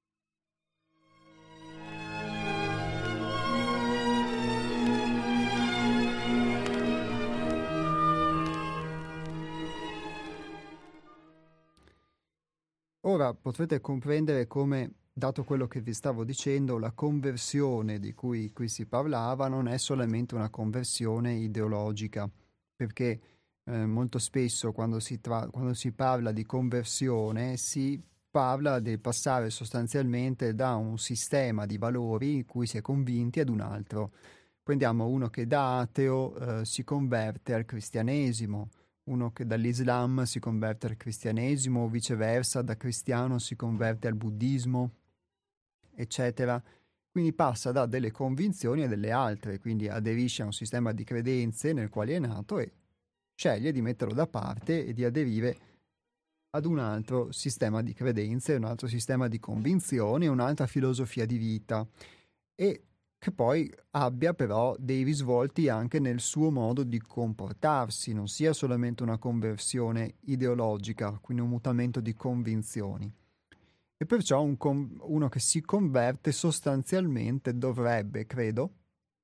Ora potrete comprendere come, dato quello che vi stavo dicendo, la conversione di cui qui si parlava non è solamente una conversione ideologica, perché molto spesso quando si parla di conversione si parla del passare sostanzialmente da un sistema di valori in cui si è convinti ad un altro. Prendiamo uno che da ateo si converte al cristianesimo, uno che dall'Islam si converte al cristianesimo o viceversa, da cristiano si converte al buddismo, eccetera. Quindi passa da delle convinzioni a delle altre, quindi aderisce a un sistema di credenze nel quale è nato e sceglie di metterlo da parte e di aderire ad un altro sistema di credenze, un altro sistema di convinzioni, un'altra filosofia di vita. E che poi abbia però dei risvolti anche nel suo modo di comportarsi, non sia solamente una conversione ideologica, quindi un mutamento di convinzioni. E perciò uno che si converte sostanzialmente dovrebbe, credo,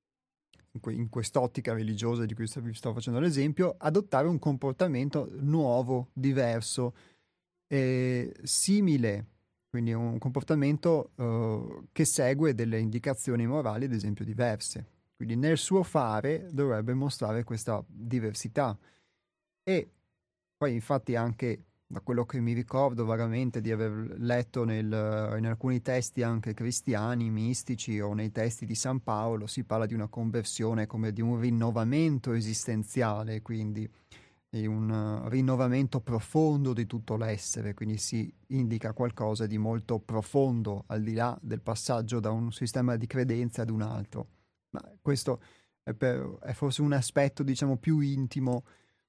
in quest'ottica religiosa di cui vi sto facendo l'esempio, adottare un comportamento nuovo, diverso, simile. Quindi è un comportamento che segue delle indicazioni morali, ad esempio, diverse. Quindi nel suo fare dovrebbe mostrare questa diversità. E poi infatti anche da quello che mi ricordo vagamente di aver letto in alcuni testi anche cristiani, mistici o nei testi di San Paolo, si parla di una conversione come di un rinnovamento esistenziale, quindi di un rinnovamento profondo di tutto l'essere, quindi si indica qualcosa di molto profondo al di là del passaggio da un sistema di credenze ad un altro. Ma questo è forse un aspetto, diciamo, più intimo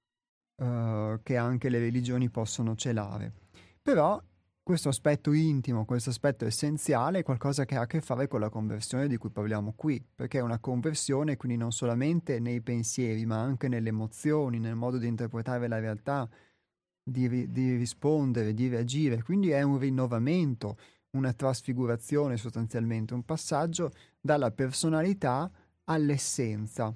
che anche le religioni possono celare. Però questo aspetto intimo, questo aspetto essenziale è qualcosa che ha a che fare con la conversione di cui parliamo qui, perché è una conversione quindi non solamente nei pensieri, ma anche nelle emozioni, nel modo di interpretare la realtà, di rispondere, di reagire. Quindi è un rinnovamento, una trasfigurazione sostanzialmente, un passaggio dalla personalità all'essenza.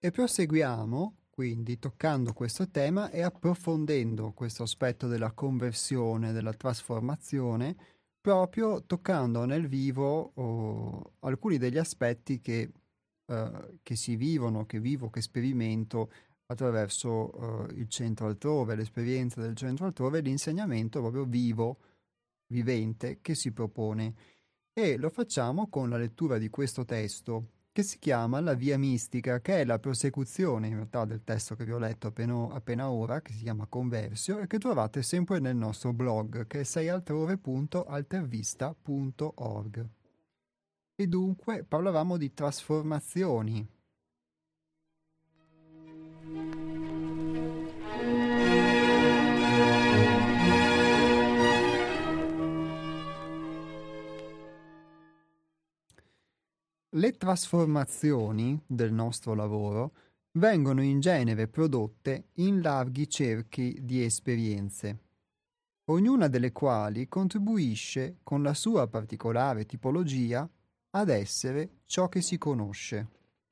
E proseguiamo quindi toccando questo tema e approfondendo questo aspetto della conversione, della trasformazione, proprio toccando nel vivo alcuni degli aspetti che si vivono, che vivo, che sperimento attraverso il centro altrove, l'esperienza del centro altrove, l'insegnamento proprio vivo, vivente che si propone. E lo facciamo con la lettura di questo testo che si chiama La Via Mistica, che è la prosecuzione in realtà del testo che vi ho letto appena ora, che si chiama Conversio e che trovate sempre nel nostro blog, che è seialtrove.altervista.org. E dunque parlavamo di trasformazioni. Le trasformazioni del nostro lavoro vengono in genere prodotte in larghi cerchi di esperienze, ognuna delle quali contribuisce con la sua particolare tipologia ad essere ciò che si conosce.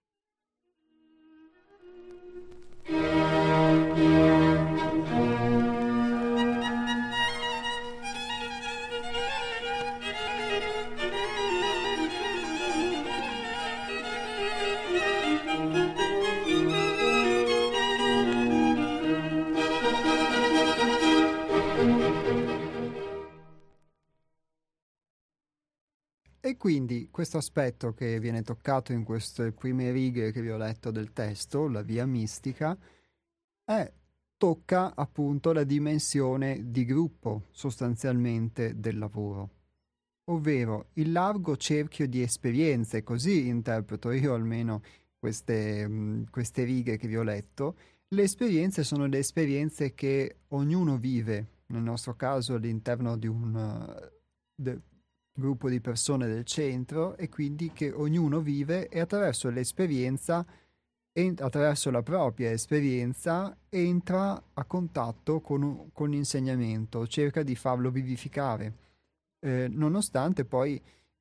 E quindi questo aspetto che viene toccato in queste prime righe che vi ho letto del testo, la via mistica, tocca appunto la dimensione di gruppo sostanzialmente del lavoro, ovvero il largo cerchio di esperienze, così interpreto io almeno queste righe che vi ho letto. Le esperienze sono le esperienze che ognuno vive, nel nostro caso all'interno di un gruppo di persone del centro, e quindi che ognuno vive e attraverso l'esperienza, attraverso la propria esperienza, entra a contatto con l'insegnamento, cerca di farlo vivificare, nonostante poi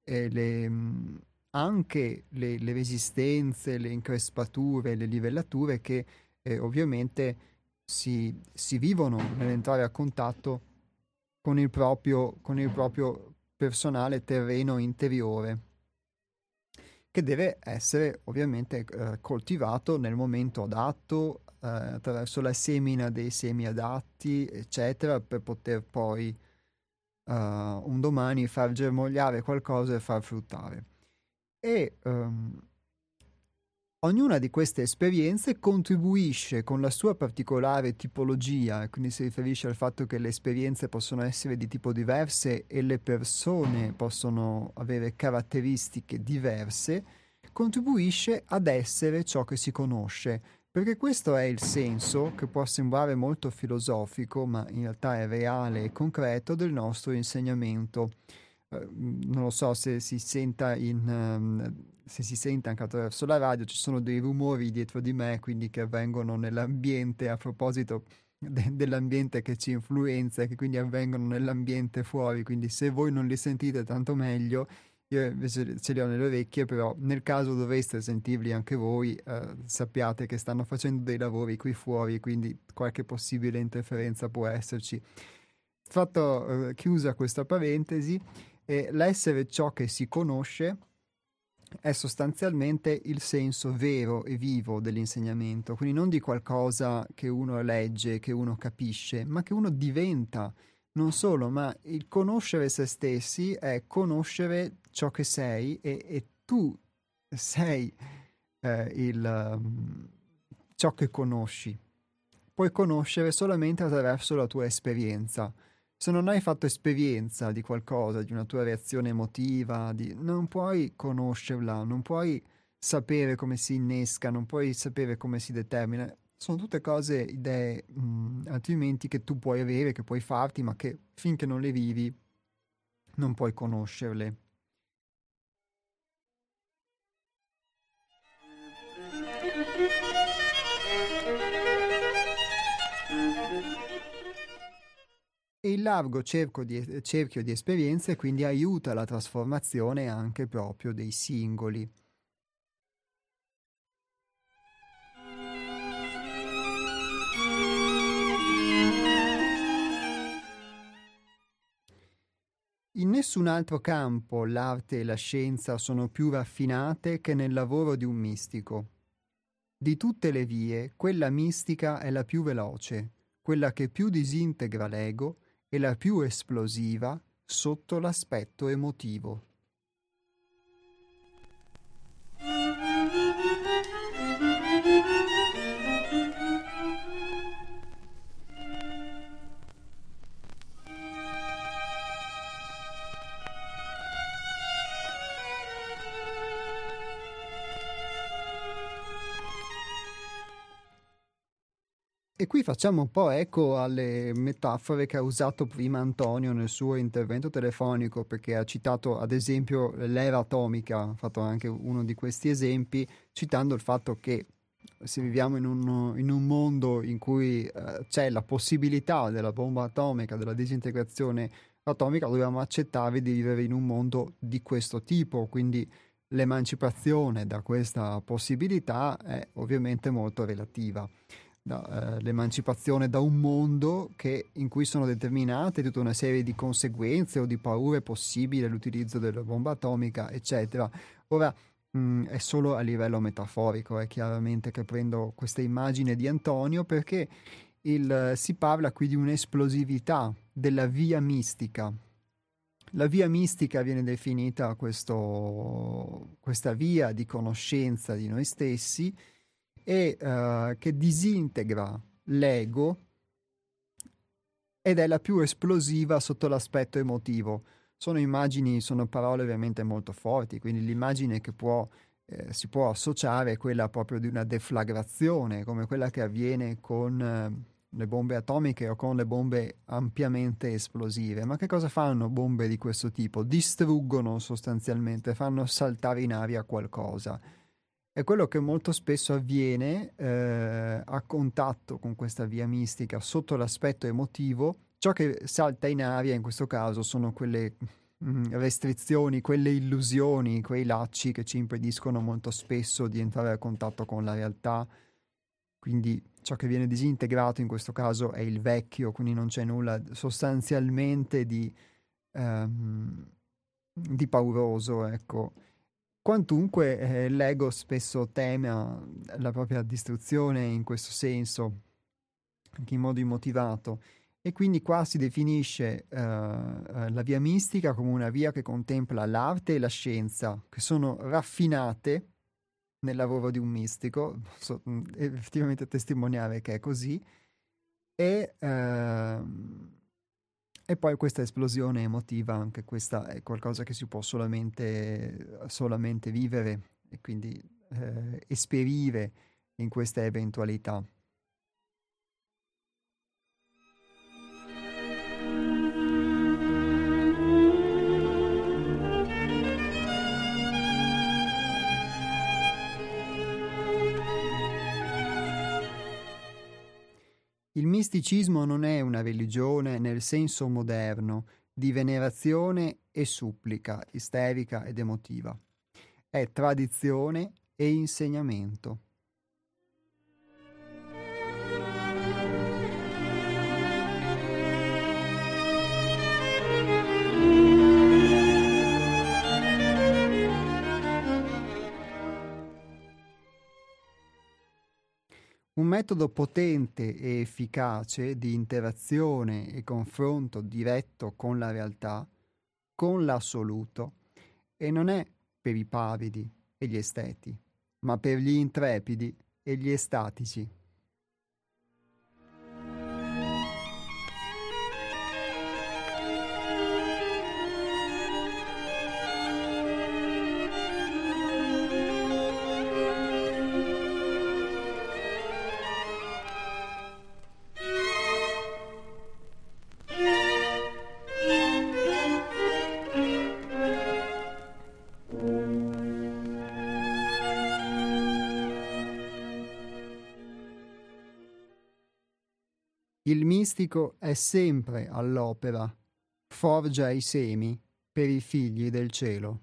anche le resistenze, le increspature, le livellature che ovviamente si vivono nell'entrare a contatto con il proprio personale terreno interiore, che deve essere ovviamente coltivato nel momento adatto, attraverso la semina dei semi adatti, eccetera, per poter poi un domani far germogliare qualcosa e far fruttare. E ognuna di queste esperienze contribuisce con la sua particolare tipologia, e quindi si riferisce al fatto che le esperienze possono essere di tipo diverse e le persone possono avere caratteristiche diverse, contribuisce ad essere ciò che si conosce, perché questo è il senso, che può sembrare molto filosofico, ma in realtà è reale e concreto, del nostro insegnamento. Non lo so se si senta se si sente anche attraverso la radio, ci sono dei rumori dietro di me, quindi che avvengono nell'ambiente, a proposito dell'ambiente che ci influenza e che quindi avvengono nell'ambiente fuori, quindi se voi non li sentite tanto meglio, io invece ce li ho nelle orecchie, però nel caso dovreste sentirli anche voi, sappiate che stanno facendo dei lavori qui fuori, quindi qualche possibile interferenza può esserci. Fatto chiusa questa parentesi, l'essere ciò che si conosce è sostanzialmente il senso vero e vivo dell'insegnamento, quindi non di qualcosa che uno legge, che uno capisce, ma che uno diventa. Non solo, ma il conoscere se stessi è conoscere ciò che sei, e tu sei ciò che conosci. Puoi conoscere solamente attraverso la tua esperienza. Se non hai fatto esperienza di qualcosa, di una tua reazione emotiva, non puoi conoscerla, non puoi sapere come si innesca, non puoi sapere come si determina. Sono tutte cose, idee, altrimenti, che tu puoi avere, che puoi farti, ma che finché non le vivi non puoi conoscerle. E il largo cerchio di esperienze quindi aiuta la trasformazione anche proprio dei singoli. In nessun altro campo l'arte e la scienza sono più raffinate che nel lavoro di un mistico. Di tutte le vie, quella mistica è la più veloce, quella che più disintegra l'ego e la più esplosiva sotto l'aspetto emotivo. E qui facciamo un po' eco alle metafore che ha usato prima Antonio nel suo intervento telefonico, perché ha citato ad esempio l'era atomica, ha fatto anche uno di questi esempi, citando il fatto che se viviamo in un mondo in cui c'è la possibilità della bomba atomica, della disintegrazione atomica, dobbiamo accettare di vivere in un mondo di questo tipo, quindi l'emancipazione da questa possibilità è ovviamente molto relativa. L'emancipazione da un mondo in cui sono determinate tutta una serie di conseguenze o di paure possibili, l'utilizzo della bomba atomica, eccetera. Ora è solo a livello metaforico, è chiaramente che prendo questa immagine di Antonio perché si parla qui di un'esplosività della via mistica. La via mistica viene definita questa via di conoscenza di noi stessi e che disintegra l'ego ed è la più esplosiva sotto l'aspetto emotivo. Sono parole ovviamente molto forti, quindi l'immagine che si può associare è quella proprio di una deflagrazione, come quella che avviene con le bombe atomiche o con le bombe ampiamente esplosive. Ma che cosa fanno bombe di questo tipo? Distruggono sostanzialmente, fanno saltare in aria qualcosa. È quello che molto spesso avviene a contatto con questa via mistica sotto l'aspetto emotivo. Ciò che salta in aria in questo caso sono quelle restrizioni, quelle illusioni, quei lacci che ci impediscono molto spesso di entrare a contatto con la realtà. Quindi ciò che viene disintegrato in questo caso è il vecchio, quindi non c'è nulla sostanzialmente di pauroso, ecco. Quantunque l'ego spesso teme la propria distruzione in questo senso, anche in modo immotivato, e quindi qua si definisce la via mistica come una via che contempla l'arte e la scienza, che sono raffinate nel lavoro di un mistico, effettivamente testimoniare che è così, e poi questa esplosione emotiva, anche questa è qualcosa che si può solamente vivere e quindi esperire in queste eventualità. Il misticismo non è una religione nel senso moderno di venerazione e supplica, isterica ed emotiva. È tradizione e insegnamento. Un metodo potente e efficace di interazione e confronto diretto con la realtà, con l'assoluto, e non è per i pavidi e gli esteti, ma per gli intrepidi e gli estatici. Il mistico è sempre all'opera, forgia i semi per i figli del cielo.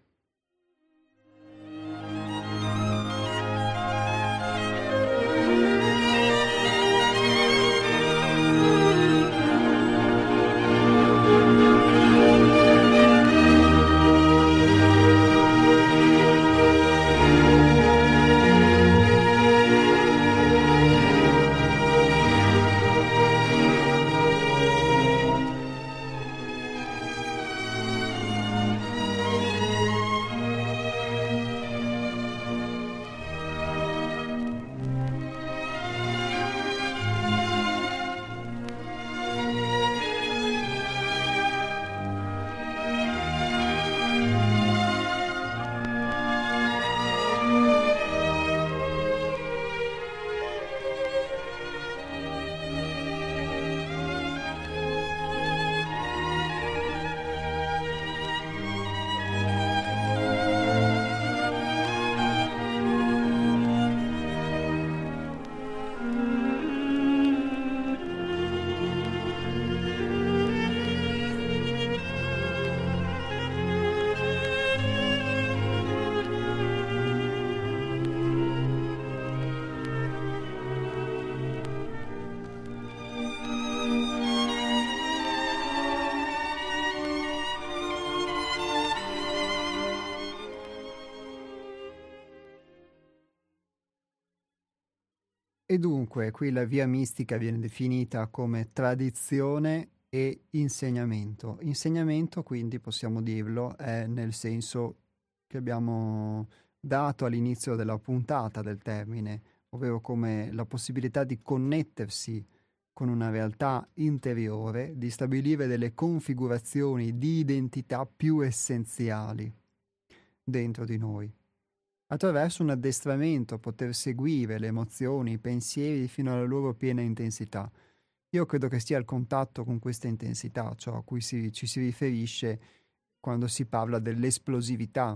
E dunque, qui la via mistica viene definita come tradizione e insegnamento. Insegnamento, quindi possiamo dirlo, è nel senso che abbiamo dato all'inizio della puntata del termine, ovvero come la possibilità di connettersi con una realtà interiore, di stabilire delle configurazioni di identità più essenziali dentro di noi. Attraverso un addestramento, poter seguire le emozioni, i pensieri fino alla loro piena intensità. Io credo che sia il contatto con questa intensità, ciò a cui ci si riferisce quando si parla dell'esplosività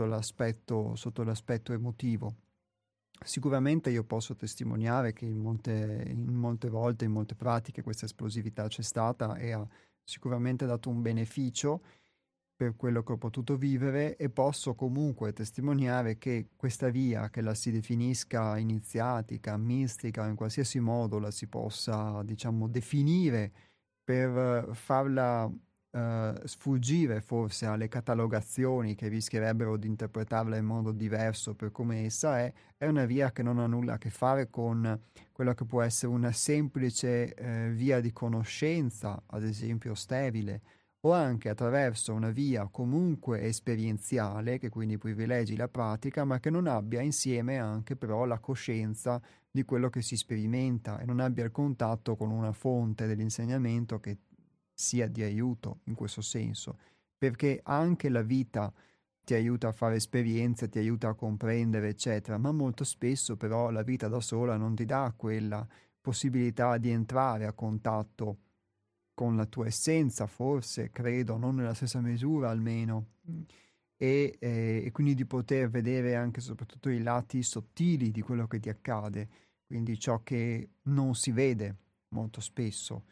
sotto l'aspetto emotivo. Sicuramente io posso testimoniare che in molte volte, in molte pratiche, questa esplosività c'è stata e ha sicuramente dato un beneficio per quello che ho potuto vivere, e posso comunque testimoniare che questa via, che la si definisca iniziatica, mistica, in qualsiasi modo la si possa, diciamo, definire per farla sfuggire forse alle catalogazioni che rischierebbero di interpretarla in modo diverso per come essa è una via che non ha nulla a che fare con quella che può essere una semplice via di conoscenza, ad esempio sterile, o anche attraverso una via comunque esperienziale, che quindi privilegi la pratica, ma che non abbia insieme anche però la coscienza di quello che si sperimenta e non abbia il contatto con una fonte dell'insegnamento che sia di aiuto in questo senso, perché anche la vita ti aiuta a fare esperienze, ti aiuta a comprendere, eccetera, ma molto spesso però la vita da sola non ti dà quella possibilità di entrare a contatto con la tua essenza, forse, credo, non nella stessa misura almeno, e quindi di poter vedere anche e soprattutto i lati sottili di quello che ti accade, quindi ciò che non si vede molto spesso.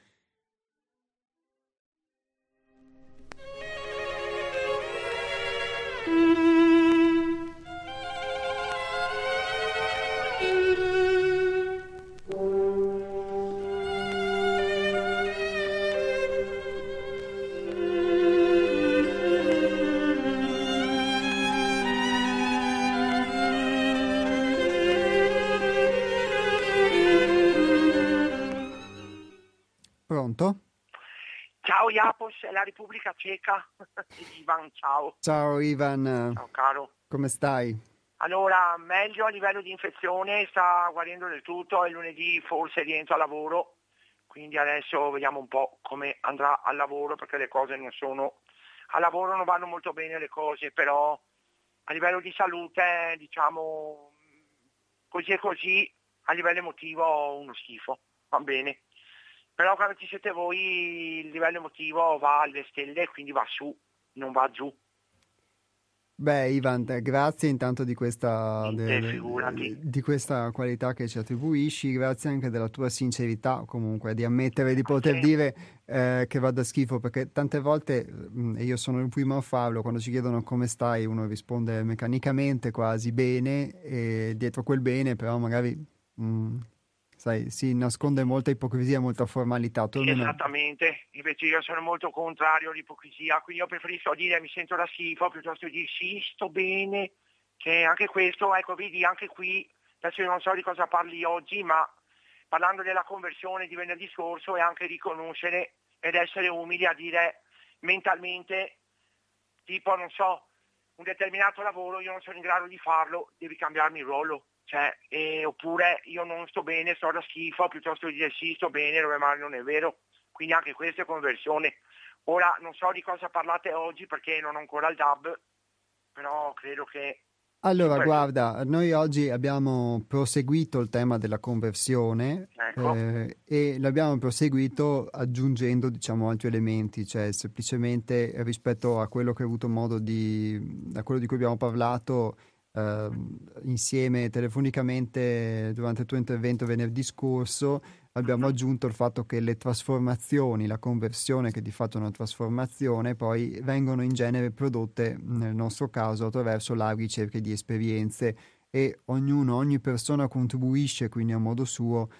Pronto?
Ciao Iapos, è la Repubblica Ceca. Ivan, ciao.
Ciao Ivan,
Ciao caro.
come stai?
Allora, meglio a livello di infezione, sta guarendo del tutto e lunedì forse rientro al lavoro, quindi adesso vediamo un po' come andrà al lavoro, perché le cose non sono... Al lavoro non vanno molto bene le cose, però a livello di salute, diciamo, così e così, a livello emotivo uno schifo, va bene. Però quando ci siete voi il livello emotivo va alle stelle, quindi va su, non va giù.
Beh, Ivan, grazie intanto
Figurati.
di questa qualità che ci attribuisci, grazie anche della tua sincerità, comunque, di ammettere, di poter
Sì.
dire che vada schifo, perché tante volte, e io sono il primo a farlo, quando ci chiedono come stai, uno risponde meccanicamente quasi bene, e dietro quel bene però magari, sai, si nasconde molta ipocrisia, molta formalità. Tu almeno...
Esattamente, invece io sono molto contrario all'ipocrisia, quindi io preferisco dire mi sento da schifo piuttosto di sì, sto bene, che anche questo, ecco vedi, anche qui, adesso io non so di cosa parli oggi, ma parlando della conversione di venerdì scorso è anche riconoscere ed essere umili a dire mentalmente, tipo non so, un determinato lavoro io non sono in grado di farlo, devi cambiarmi il ruolo. Oppure io non sto bene, sto da schifo, piuttosto di dire sì, sto bene, dove mai non è vero. Quindi anche questa è conversione. Ora non so di cosa parlate oggi perché non ho ancora il DAB, però credo che...
Allora, guarda, noi oggi abbiamo proseguito il tema della conversione,
ecco.
E l'abbiamo proseguito aggiungendo, diciamo, altri elementi, cioè semplicemente rispetto a quello che ho avuto modo a quello di cui abbiamo parlato insieme telefonicamente durante il tuo intervento venerdì scorso. Abbiamo aggiunto il fatto che le trasformazioni, la conversione, che di fatto è una trasformazione, poi vengono in genere prodotte, nel nostro caso, attraverso la ricerca di esperienze, e ogni persona contribuisce quindi a modo suo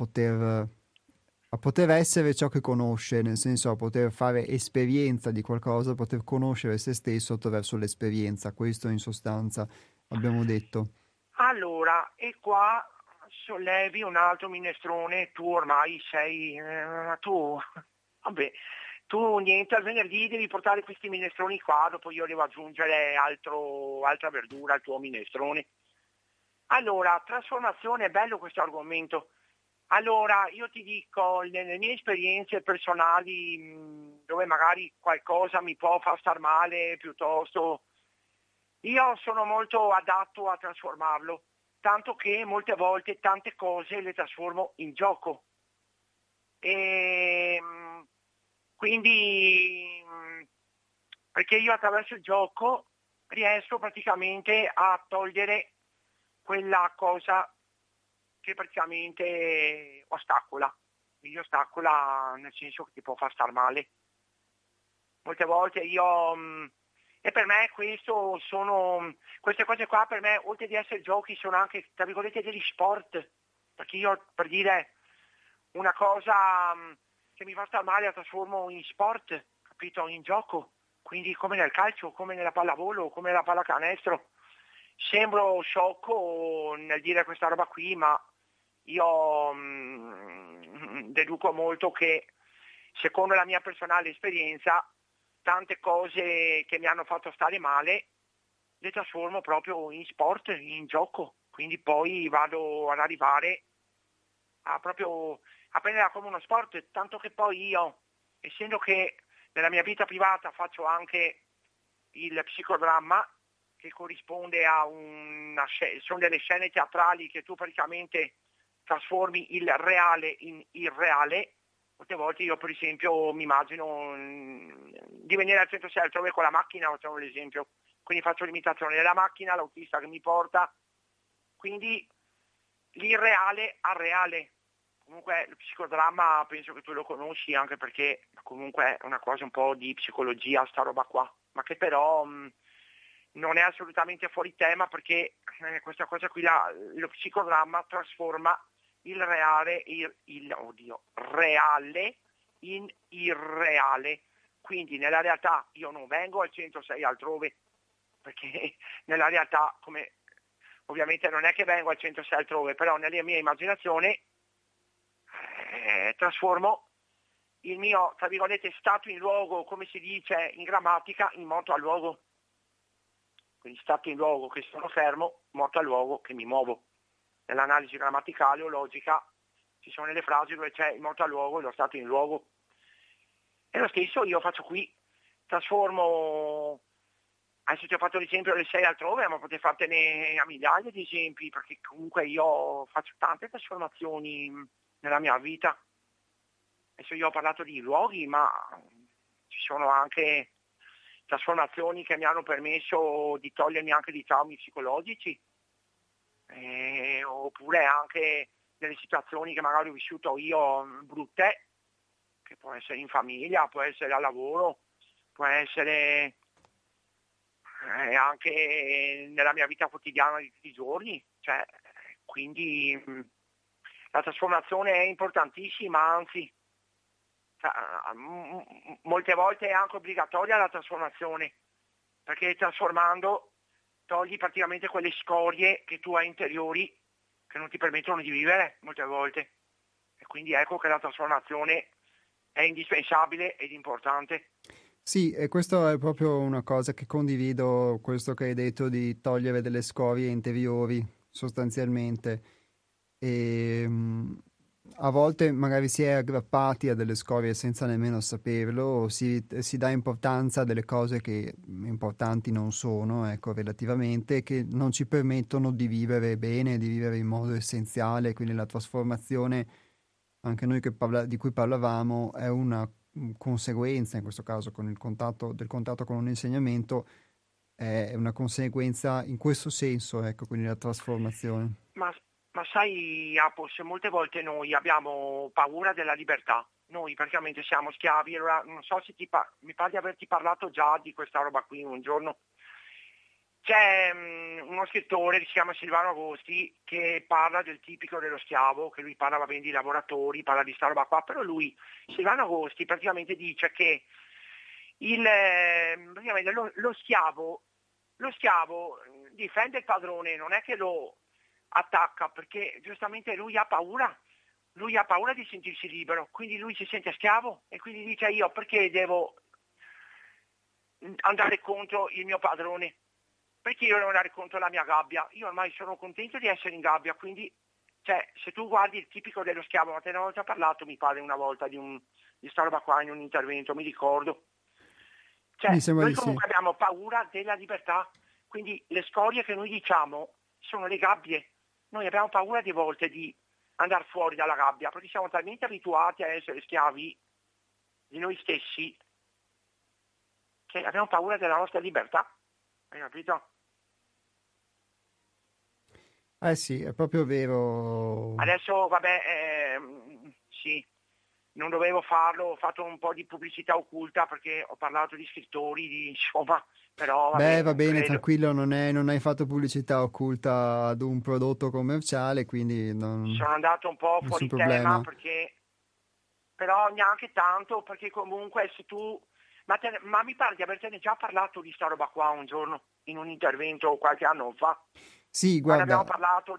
a poter essere ciò che conosce, nel senso a poter fare esperienza di qualcosa, a poter conoscere se stesso attraverso l'esperienza. Questo in sostanza abbiamo detto.
Allora, e qua sollevi un altro minestrone, tu ormai sei, vabbè, tu niente, al venerdì devi portare questi minestroni qua, dopo io devo aggiungere altra verdura al tuo minestrone. Allora, trasformazione, è bello questo argomento. Allora, io ti dico, nelle mie esperienze personali, dove magari qualcosa mi può far star male, piuttosto, io sono molto adatto a trasformarlo, tanto che molte volte tante cose le trasformo in gioco. E quindi, perché io attraverso il gioco riesco praticamente a togliere quella cosa che praticamente ostacola, mi ostacola nel senso che ti può far star male. Molte volte e per me queste cose qua per me, oltre di essere giochi, sono anche, tra virgolette, degli sport, perché io, per dire, una cosa che mi fa star male la trasformo in sport, capito, in gioco, quindi come nel calcio, come nella pallavolo, come nella pallacanestro. Sembro sciocco nel dire questa roba qui, ma io deduco molto che, secondo la mia personale esperienza, tante cose che mi hanno fatto stare male le trasformo proprio in sport, in gioco, quindi poi vado ad arrivare a proprio a prenderla come uno sport, tanto che poi io, essendo che nella mia vita privata faccio anche il psicodramma, che corrisponde a sono delle scene teatrali che tu praticamente trasformi il reale in irreale. Molte volte io, per esempio, mi immagino di venire al 106 altrove con la macchina, facciamo l'esempio, quindi faccio l'imitazione della macchina, l'autista che mi porta, quindi l'irreale al reale. Comunque il psicodramma penso che tu lo conosci, anche perché comunque è una cosa un po' di psicologia sta roba qua, ma che però non è assolutamente fuori tema, perché questa cosa qui, lo psicodramma trasforma il reale reale in irreale. Quindi nella realtà io non vengo al 106 altrove, perché nella realtà, come ovviamente non è che vengo al 106 altrove, però nella mia immaginazione trasformo il mio, tra virgolette, stato in luogo, come si dice in grammatica, in moto al luogo. Quindi stato in luogo che sono fermo, moto al luogo che mi muovo. Nell'analisi grammaticale o logica ci sono delle frasi dove c'è il moto al luogo e lo stato in luogo. E lo stesso io faccio qui, trasformo, adesso ti ho fatto l'esempio del 6 altrove, ma potete fartene a migliaia di esempi, perché comunque io faccio tante trasformazioni nella mia vita. Adesso io ho parlato di luoghi, ma ci sono anche trasformazioni che mi hanno permesso di togliermi anche di traumi psicologici, oppure anche delle situazioni che magari ho vissuto io brutte, che può essere in famiglia, può essere al lavoro, può essere anche nella mia vita quotidiana di tutti i giorni. Cioè, quindi la trasformazione è importantissima, anzi molte volte è anche obbligatoria la trasformazione, perché trasformando togli praticamente quelle scorie che tu hai interiori che non ti permettono di vivere molte volte, e quindi ecco che la trasformazione è indispensabile ed importante.
Sì, e questo è proprio una cosa che condivido, questo che hai detto di togliere delle scorie interiori sostanzialmente. E a volte magari si è aggrappati a delle scorie senza nemmeno saperlo, o si dà importanza a delle cose che importanti non sono, ecco, relativamente, che non ci permettono di vivere bene, di vivere in modo essenziale. Quindi la trasformazione, anche noi di cui parlavamo, è una conseguenza, in questo caso con del contatto con un insegnamento, è una conseguenza in questo senso, ecco, quindi la trasformazione.
Ma sai, Apos, molte volte noi abbiamo paura della libertà. Noi praticamente siamo schiavi. Allora, non so se mi pare di averti parlato già di questa roba qui un giorno. C'è uno scrittore che si chiama Silvano Agosti, che parla del tipico dello schiavo, che lui parla, va bene, di lavoratori, parla di sta roba qua, però Silvano Agosti, praticamente dice che praticamente lo schiavo difende il padrone, non è che lo attacca, perché giustamente lui ha paura di sentirsi libero, quindi lui si sente schiavo e quindi dice io perché devo andare contro il mio padrone, perché io devo andare contro la mia gabbia, io ormai sono contento di essere in gabbia, quindi cioè, se tu guardi il tipico dello schiavo, ma te ne avevo già parlato mi pare una volta di sta roba qua in un intervento, mi ricordo.
Mi
Cioè,
sembra
noi
di sì.
comunque abbiamo paura della libertà, quindi le scorie che noi diciamo sono le gabbie. Noi abbiamo paura di volte di andare fuori dalla gabbia, perché siamo talmente abituati a essere schiavi di noi stessi che abbiamo paura della nostra libertà. Hai capito?
Eh sì, è proprio vero.
Adesso, vabbè, sì, non dovevo farlo, ho fatto un po' di pubblicità occulta perché ho parlato di scrittori, insomma, però
Beh,
vabbè,
va
non
bene,
credo.
tranquillo, non hai fatto pubblicità occulta ad un prodotto commerciale, quindi
Sono andato un po'
nessun
fuori tema
problema.
perché, però neanche tanto, perché comunque se tu, ma mi pare di avertene già parlato di sta roba qua un giorno, in un intervento qualche anno fa,
Sì,
quando abbiamo
guarda,
parlato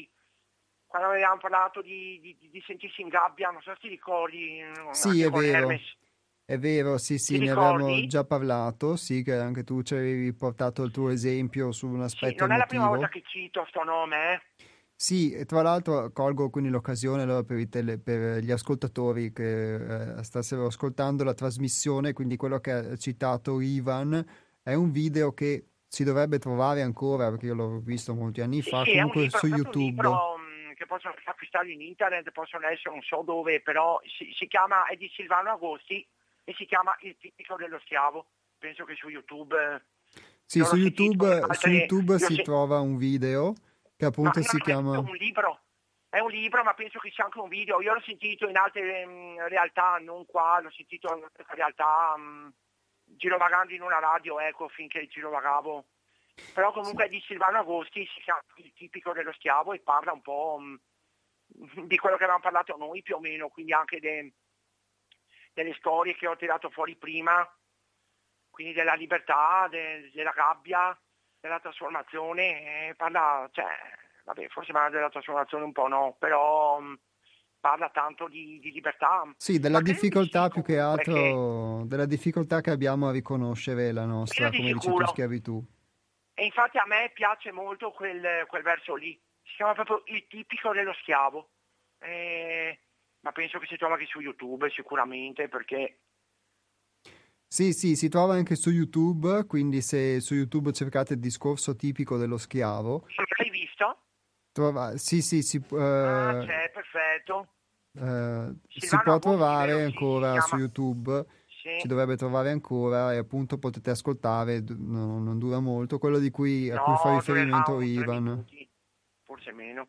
di sentirsi in gabbia, non so se ti ricordi,
sì,
anche con Hermes,
è vero, sì,
ti
sì, ne avevamo
ricordi?
già parlato, sì, che anche tu ci avevi portato il tuo esempio su un
Sì,
aspetto
non è la prima volta
emotivo.
che cito sto nome, eh.
Sì, e tra l'altro colgo quindi l'occasione allora per gli ascoltatori che stessero ascoltando la trasmissione, quindi quello che ha citato Ivan è un video che si dovrebbe trovare ancora, perché io l'ho visto molti anni
Sì,
fa,
sì, è un
comunque
libro,
su
è proprio un
YouTube.
libro che possono acquistare in internet, possono essere non so dove, però si chiama, è di Silvano Agosti e si chiama Il tipico dello schiavo. Penso che su YouTube,
Sì,
io l'ho sentito in
Su
altre,
YouTube
io
si
se-
trova un video che
ma
appunto
no,
si
no, è proprio
chiama...
è un libro, ma penso che sia anche un video. Io l'ho sentito in altre realtà, non qua, l'ho sentito in altre realtà, girovagando in una radio, ecco, finché girovagavo. Però
Sì.
comunque è di Silvano Agosti, si chiama Il tipico dello schiavo e parla un po' di quello che avevamo parlato noi più o meno, quindi anche delle storie che ho tirato fuori prima, quindi della libertà, della gabbia, della trasformazione, parla, cioè, vabbè, forse parla della trasformazione un po' no, però parla tanto di libertà,
Sì, della
ma credo di sì
difficoltà più che
comunque, che
altro, della difficoltà che abbiamo a riconoscere la
credo
nostra,
di
come dici tu,
sicuro.
schiavitù.
E infatti a me piace molto quel verso lì, si chiama proprio Il tipico dello schiavo, ma penso che si trova anche su YouTube sicuramente perché...
Sì, sì, si trova anche su YouTube, quindi se su YouTube cercate il discorso tipico dello schiavo,
L'hai visto?
sì, sì,
Ah, c'è, perfetto.
si
Silvano
può
Agosti, vero?
trovare
Sì, si
ancora su
chiama.
YouTube, si
Sì.
dovrebbe trovare ancora e appunto potete ascoltare, non dura molto, quello a cui fa
No, durerà
riferimento
un 3 minuti,
Ivan.
forse meno.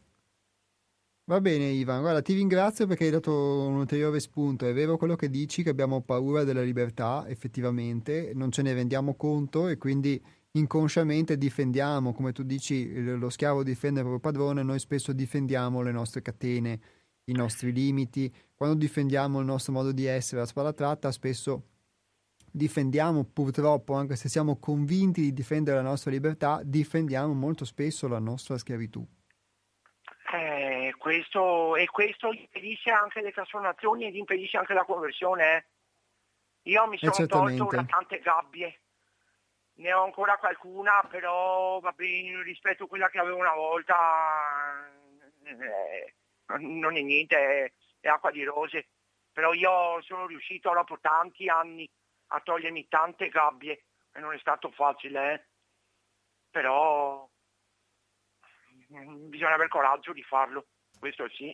Va bene, Ivan, guarda, ti ringrazio perché hai dato un ulteriore spunto. È vero quello che dici, che abbiamo paura della libertà, effettivamente, non ce ne rendiamo conto e quindi inconsciamente difendiamo, come tu dici, lo schiavo difende il proprio padrone, noi spesso difendiamo le nostre catene, i nostri limiti. Quando difendiamo il nostro modo di essere a spada tratta, spesso difendiamo purtroppo, anche se siamo convinti di difendere la nostra libertà, difendiamo molto spesso la nostra schiavitù.
Questo impedisce anche le trasformazioni ed impedisce anche la conversione. Io mi
E
sono tolto da
certamente.
tante gabbie, ne ho ancora qualcuna, però va bene, rispetto a quella che avevo una volta, non è niente, è acqua di rose. Però io sono riuscito dopo tanti anni a togliermi tante gabbie e non è stato facile, però bisogna avere coraggio di farlo, questo sì,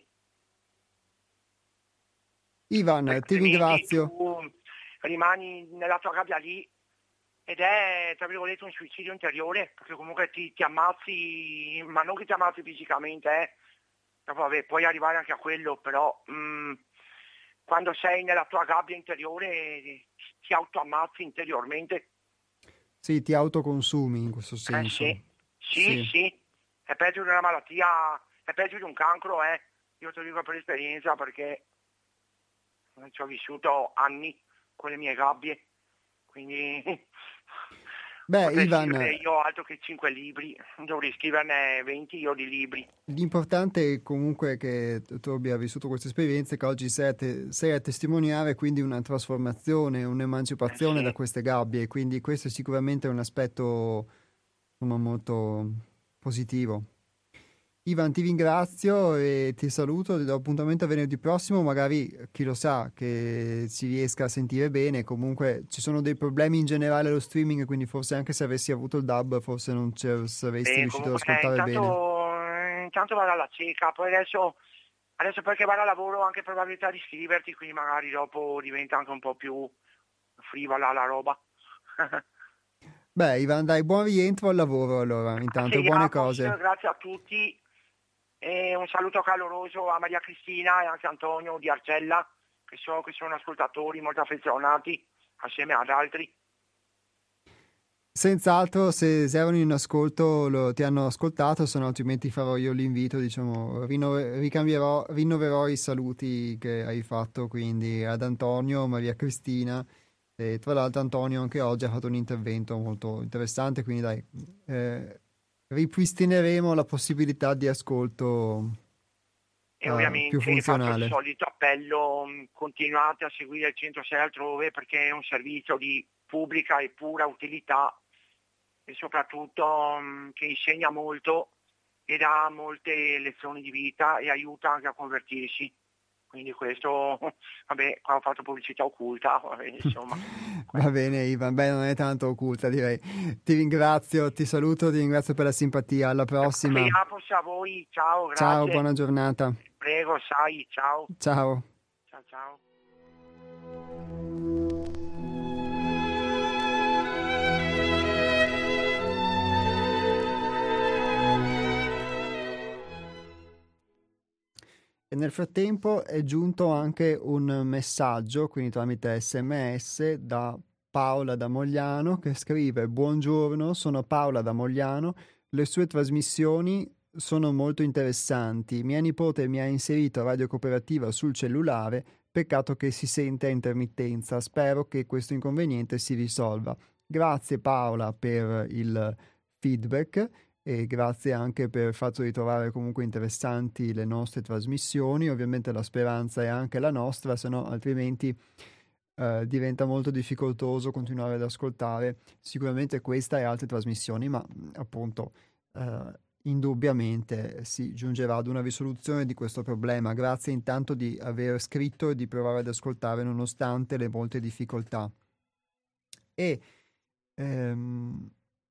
Ivan,
perché
ti
altrimenti
ringrazio.
tu rimani nella tua gabbia lì ed è, tra virgolette, un suicidio interiore, perché comunque ti ammazzi, ma non che ti ammazzi fisicamente, dopo, vabbè, puoi arrivare anche a quello, però quando sei nella tua gabbia interiore ti autoammazzi interiormente.
Sì, ti autoconsumi in questo
Sì,
senso.
sì,
Sì,
sì, è peggio di una malattia, è peggio di un cancro, eh. Io te lo dico per esperienza perché ci ho vissuto anni con le mie gabbie, quindi
Beh,
Potrei
Ivan,
scrivere io altro che 5 libri, dovrei scriverne 20 io di libri.
l'importante è comunque che tu abbia vissuto queste esperienze, che oggi sei a testimoniare quindi una trasformazione, un'emancipazione da
Sì.
queste gabbie, quindi questo è sicuramente un aspetto insomma, molto positivo. Ivan, ti ringrazio e ti saluto, ti do appuntamento a venerdì prossimo, magari chi lo sa che si riesca a sentire bene, comunque ci sono dei problemi in generale allo streaming, quindi forse anche se avessi avuto il DAB forse non saresti riuscito ad
Comunque
ascoltare bene.
intanto vado alla cieca, poi adesso perché vado a lavoro ho anche probabilità di scriverti, quindi magari dopo diventa anche un po' più frivola la roba.
Beh, Ivan, dai, buon rientro al lavoro allora, intanto,
Grazie
buone
Jacos,
cose.
grazie a tutti e un saluto caloroso a Maria Cristina e anche a Antonio di Arcella, che so che sono ascoltatori molto affezionati assieme ad altri.
Senz'altro, se erano in ascolto ti hanno ascoltato, se no altrimenti farò io l'invito, diciamo, rinnoverò i saluti che hai fatto quindi ad Antonio, Maria Cristina e tra l'altro Antonio anche oggi ha fatto un intervento molto interessante, quindi dai, ripristineremo la possibilità di ascolto
E
più
ovviamente faccio il
funzionale.
solito appello, continuate a seguire il 106 altrove perché è un servizio di pubblica e pura utilità e soprattutto che insegna molto e dà molte lezioni di vita e aiuta anche a convertirsi. Quindi questo, vabbè, qua ho fatto pubblicità occulta, vabbè, insomma.
Va bene, Ivan, beh, non è tanto occulta, direi. Ti ringrazio, ti saluto, ti ringrazio per la simpatia. Alla
Grazie
prossima.
Apos a voi, ciao,
Ciao,
grazie.
buona giornata.
Prego, sai, ciao.
Ciao.
Ciao, ciao.
E nel frattempo è giunto anche un messaggio, quindi tramite SMS, da Paola da Mogliano che scrive: Buongiorno, sono Paola da Mogliano. Le sue trasmissioni sono molto interessanti. Mia nipote mi ha inserito Radio Cooperativa sul cellulare. Peccato che si sente a intermittenza. Spero che questo inconveniente si risolva. Grazie Paola per il feedback e grazie anche per il fatto di trovare comunque interessanti le nostre trasmissioni. Ovviamente la speranza è anche la nostra, se no altrimenti diventa molto difficoltoso continuare ad ascoltare sicuramente questa e altre trasmissioni, ma appunto indubbiamente si giungerà ad una risoluzione di questo problema. Grazie intanto di aver scritto e di provare ad ascoltare nonostante le molte difficoltà. E ehm,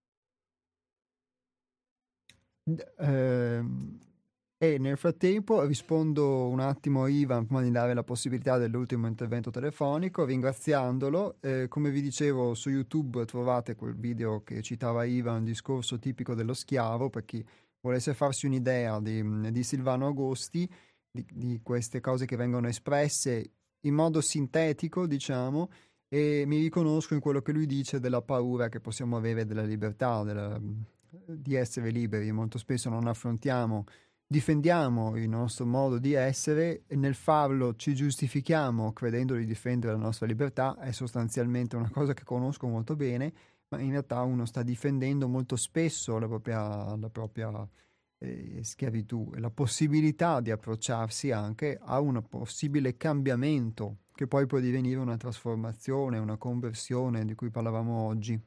e nel frattempo rispondo un attimo a Ivan prima di dare la possibilità dell'ultimo intervento telefonico, ringraziandolo. Come vi dicevo, su YouTube trovate quel video che citava Ivan, discorso tipico dello schiavo, per chi volesse farsi un'idea di Silvano Agosti, di queste cose che vengono espresse in modo sintetico, diciamo, e mi riconosco in quello che lui dice della paura che possiamo avere della libertà, di essere liberi. Molto spesso non affrontiamo, difendiamo il nostro modo di essere e nel farlo ci giustifichiamo credendo di difendere la nostra libertà. È sostanzialmente una cosa che conosco molto bene, ma in realtà uno sta difendendo molto spesso la propria schiavitù e la possibilità di approcciarsi anche a un possibile cambiamento che poi può divenire una trasformazione, una conversione di cui parlavamo oggi.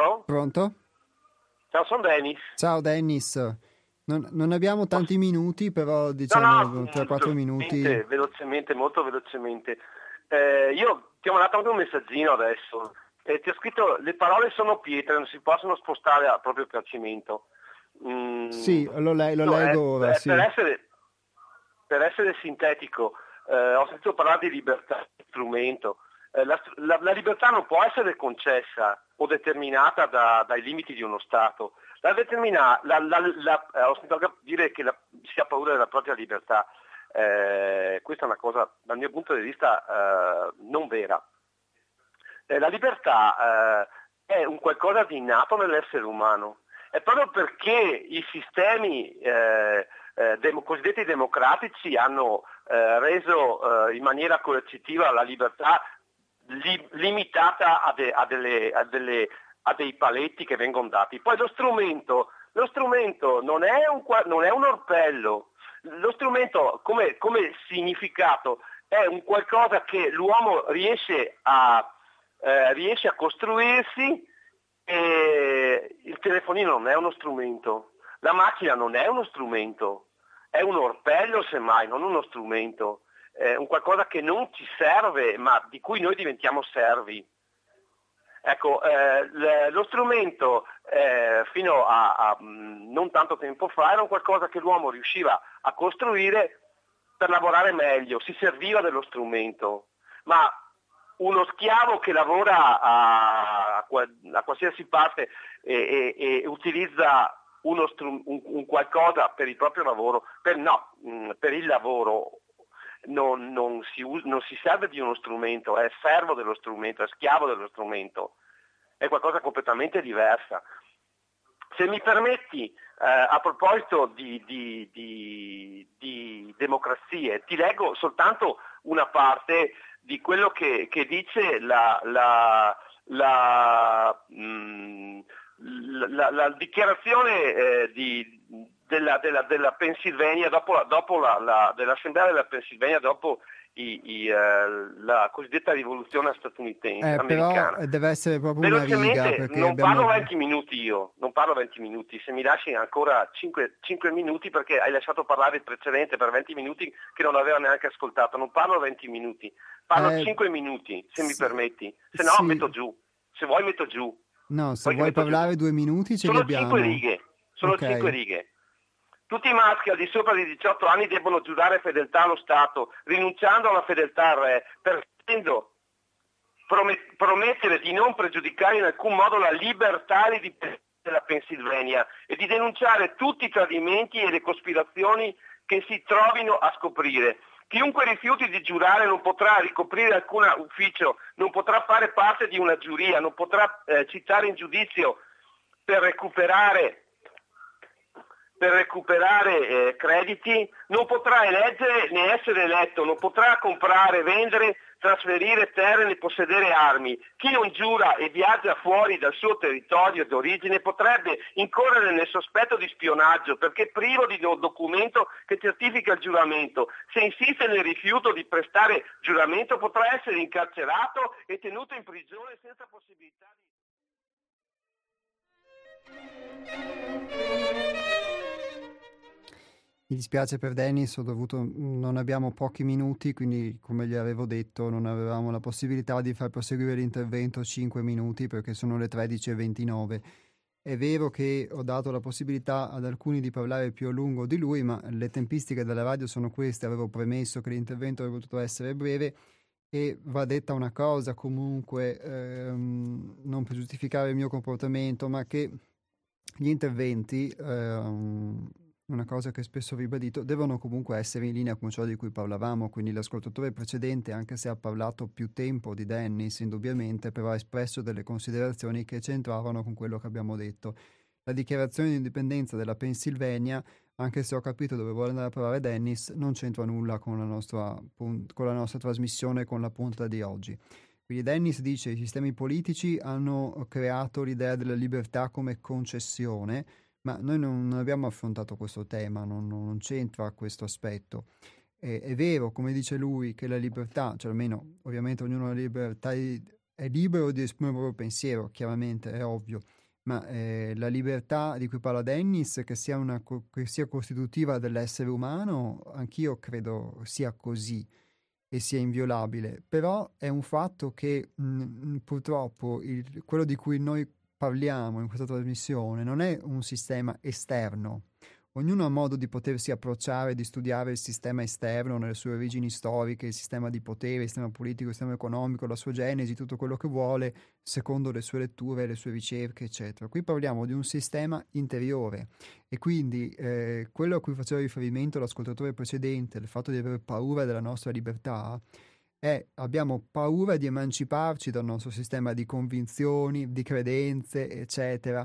Pronto?
Pronto?
Ciao, sono Dennis.
Ciao Dennis. Non abbiamo tanti minuti, però diciamo 3-4 minuti.
Velocemente, molto velocemente. Io ti ho mandato anche un messaggino adesso. Ti ho scritto: le parole sono pietre, non si possono spostare a proprio piacimento.
Sì, lo leggo ora. Sì.
Per essere sintetico, ho sentito parlare di libertà di strumento. La libertà non può essere concessa o determinata dai limiti di uno Stato. Ho sentito anche dire che si ha paura della propria libertà. Questa è una cosa, dal mio punto di vista, non vera. La libertà è un qualcosa di innato nell'essere umano. È proprio perché i sistemi cosiddetti democratici hanno reso in maniera coercitiva la libertà limitata a dei paletti che vengono dati. Poi lo strumento non è un orpello. Lo strumento come significato è un qualcosa che l'uomo riesce a costruirsi. E il telefonino non è uno strumento, la macchina non è uno strumento, è un orpello semmai, non uno strumento, è un qualcosa che non ci serve ma di cui noi diventiamo servi. Ecco, lo strumento fino a non tanto tempo fa era un qualcosa che l'uomo riusciva a costruire per lavorare meglio, si serviva dello strumento, ma uno schiavo che lavora a qualsiasi parte e utilizza un qualcosa per il proprio lavoro, per il lavoro non si serve di uno strumento, è servo dello strumento, è schiavo dello strumento, è qualcosa completamente diversa. Se mi permetti, a proposito di democrazie, ti leggo soltanto una parte di quello che dice la dichiarazione della Pennsylvania dopo dell'Assemblea della Pennsylvania dopo la cosiddetta rivoluzione statunitense americana.
Però deve essere proprio una riga, perché
non parlo 20 minuti, se mi lasci ancora 5 minuti, perché hai lasciato parlare il precedente per 20 minuti che non aveva neanche ascoltato. Non parlo 20 minuti, parlo 5 minuti, se mi permetti, se no metto giù, se vuoi metto giù.
No, se vuoi parlare 2 minuti ce li abbiamo.
Sono 5 righe. Tutti i maschi al di sopra di 18 anni debbono giurare fedeltà allo Stato, rinunciando alla fedeltà al re, perfino promettere di non pregiudicare in alcun modo la libertà della Pennsylvania e di denunciare tutti i tradimenti e le cospirazioni che si trovino a scoprire. Chiunque rifiuti di giurare non potrà ricoprire alcun ufficio, non potrà fare parte di una giuria, non potrà citare in giudizio per recuperare crediti, non potrà eleggere né essere eletto, non potrà comprare, vendere, trasferire terre né possedere armi. Chi non giura e viaggia fuori dal suo territorio d'origine potrebbe incorrere nel sospetto di spionaggio perché privo di un documento che certifica il giuramento. Se insiste nel rifiuto di prestare giuramento potrà essere incarcerato e tenuto in prigione senza possibilità
Mi dispiace per Dennis, non abbiamo pochi minuti, quindi come gli avevo detto non avevamo la possibilità di far proseguire l'intervento 5 minuti perché sono le 13:29. È vero che ho dato la possibilità ad alcuni di parlare più a lungo di lui, ma le tempistiche della radio sono queste, avevo premesso che l'intervento avrebbe potuto essere breve e va detta una cosa comunque, non per giustificare il mio comportamento, ma che gli interventi, una cosa che spesso ho ribadito, devono comunque essere in linea con ciò di cui parlavamo, quindi l'ascoltatore precedente, anche se ha parlato più tempo di Dennis, indubbiamente, però ha espresso delle considerazioni che c'entravano con quello che abbiamo detto. La dichiarazione di indipendenza della Pennsylvania, anche se ho capito dove vuole andare a parlare Dennis, non c'entra nulla con la nostra trasmissione, con la puntata di oggi. Quindi Dennis dice che i sistemi politici hanno creato l'idea della libertà come concessione, ma noi non abbiamo affrontato questo tema, non c'entra questo aspetto. È vero, come dice lui, che la libertà, cioè almeno ovviamente ognuno ha la libertà di è libero di esprimere il proprio pensiero, chiaramente, è ovvio, ma la libertà di cui parla Dennis, che sia costitutiva dell'essere umano, anch'io credo sia così e sia inviolabile, però è un fatto che purtroppo quello di cui noi parliamo in questa trasmissione non è un sistema esterno. Ognuno ha modo di potersi approcciare, di studiare il sistema esterno nelle sue origini storiche, il sistema di potere, il sistema politico, il sistema economico, la sua genesi, tutto quello che vuole, secondo le sue letture, le sue ricerche, eccetera. Qui parliamo di un sistema interiore e quindi quello a cui faceva riferimento l'ascoltatore precedente, il fatto di avere paura della nostra libertà, abbiamo paura di emanciparci dal nostro sistema di convinzioni, di credenze, eccetera.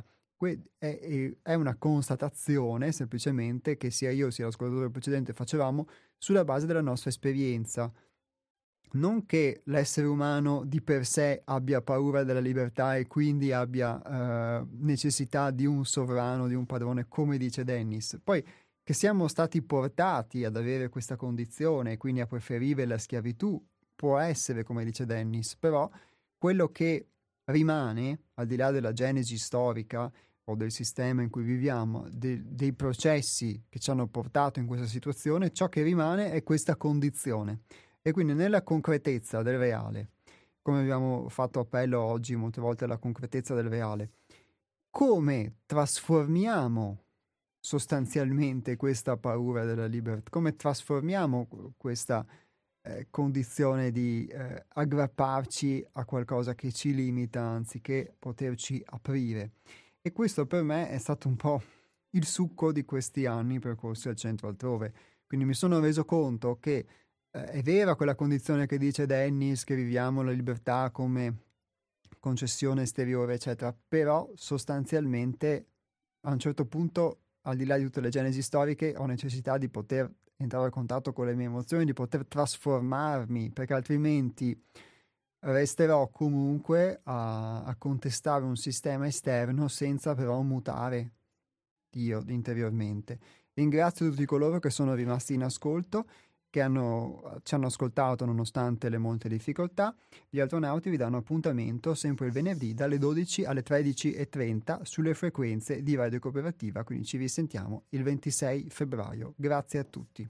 È una constatazione semplicemente che sia io sia l'ascoltatore precedente facevamo sulla base della nostra esperienza. Non che l'essere umano di per sé abbia paura della libertà e quindi abbia necessità di un sovrano, di un padrone, come dice Dennis. Poi che siamo stati portati ad avere questa condizione e quindi a preferire la schiavitù può essere, come dice Dennis, però quello che rimane, al di là della genesi storica o del sistema in cui viviamo, dei processi che ci hanno portato in questa situazione, ciò che rimane è questa condizione. E quindi nella concretezza del reale, come abbiamo fatto appello oggi molte volte alla concretezza del reale, come trasformiamo sostanzialmente questa paura della libertà, come trasformiamo questa condizione di aggrapparci a qualcosa che ci limita anziché poterci aprire. E questo per me è stato un po' il succo di questi anni percorsi al centro altrove. Quindi mi sono reso conto che è vera quella condizione che dice Dennis, che viviamo la libertà come concessione esteriore, eccetera, però sostanzialmente a un certo punto, al di là di tutte le genesi storiche, ho necessità di poter entrare a contatto con le mie emozioni, di poter trasformarmi, perché altrimenti resterò comunque a contestare un sistema esterno senza però mutare io interiormente. Ringrazio tutti coloro che sono rimasti in ascolto, che ci hanno ascoltato nonostante le molte difficoltà. Gli Altronauti vi danno appuntamento sempre il venerdì dalle 12 alle 13:30 sulle frequenze di Radio Cooperativa, quindi ci risentiamo il 26 febbraio. Grazie a tutti.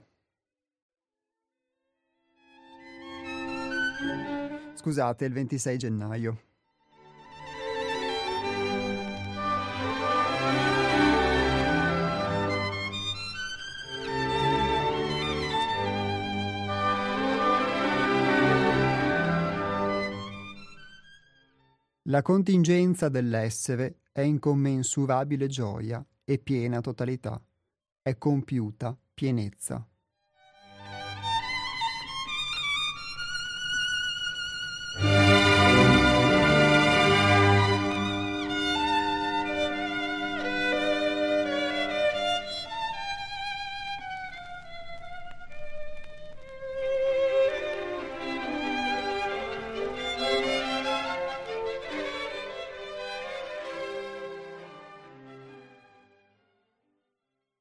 Scusate, il 26 gennaio. La contingenza dell'essere è incommensurabile gioia e piena totalità, è compiuta pienezza.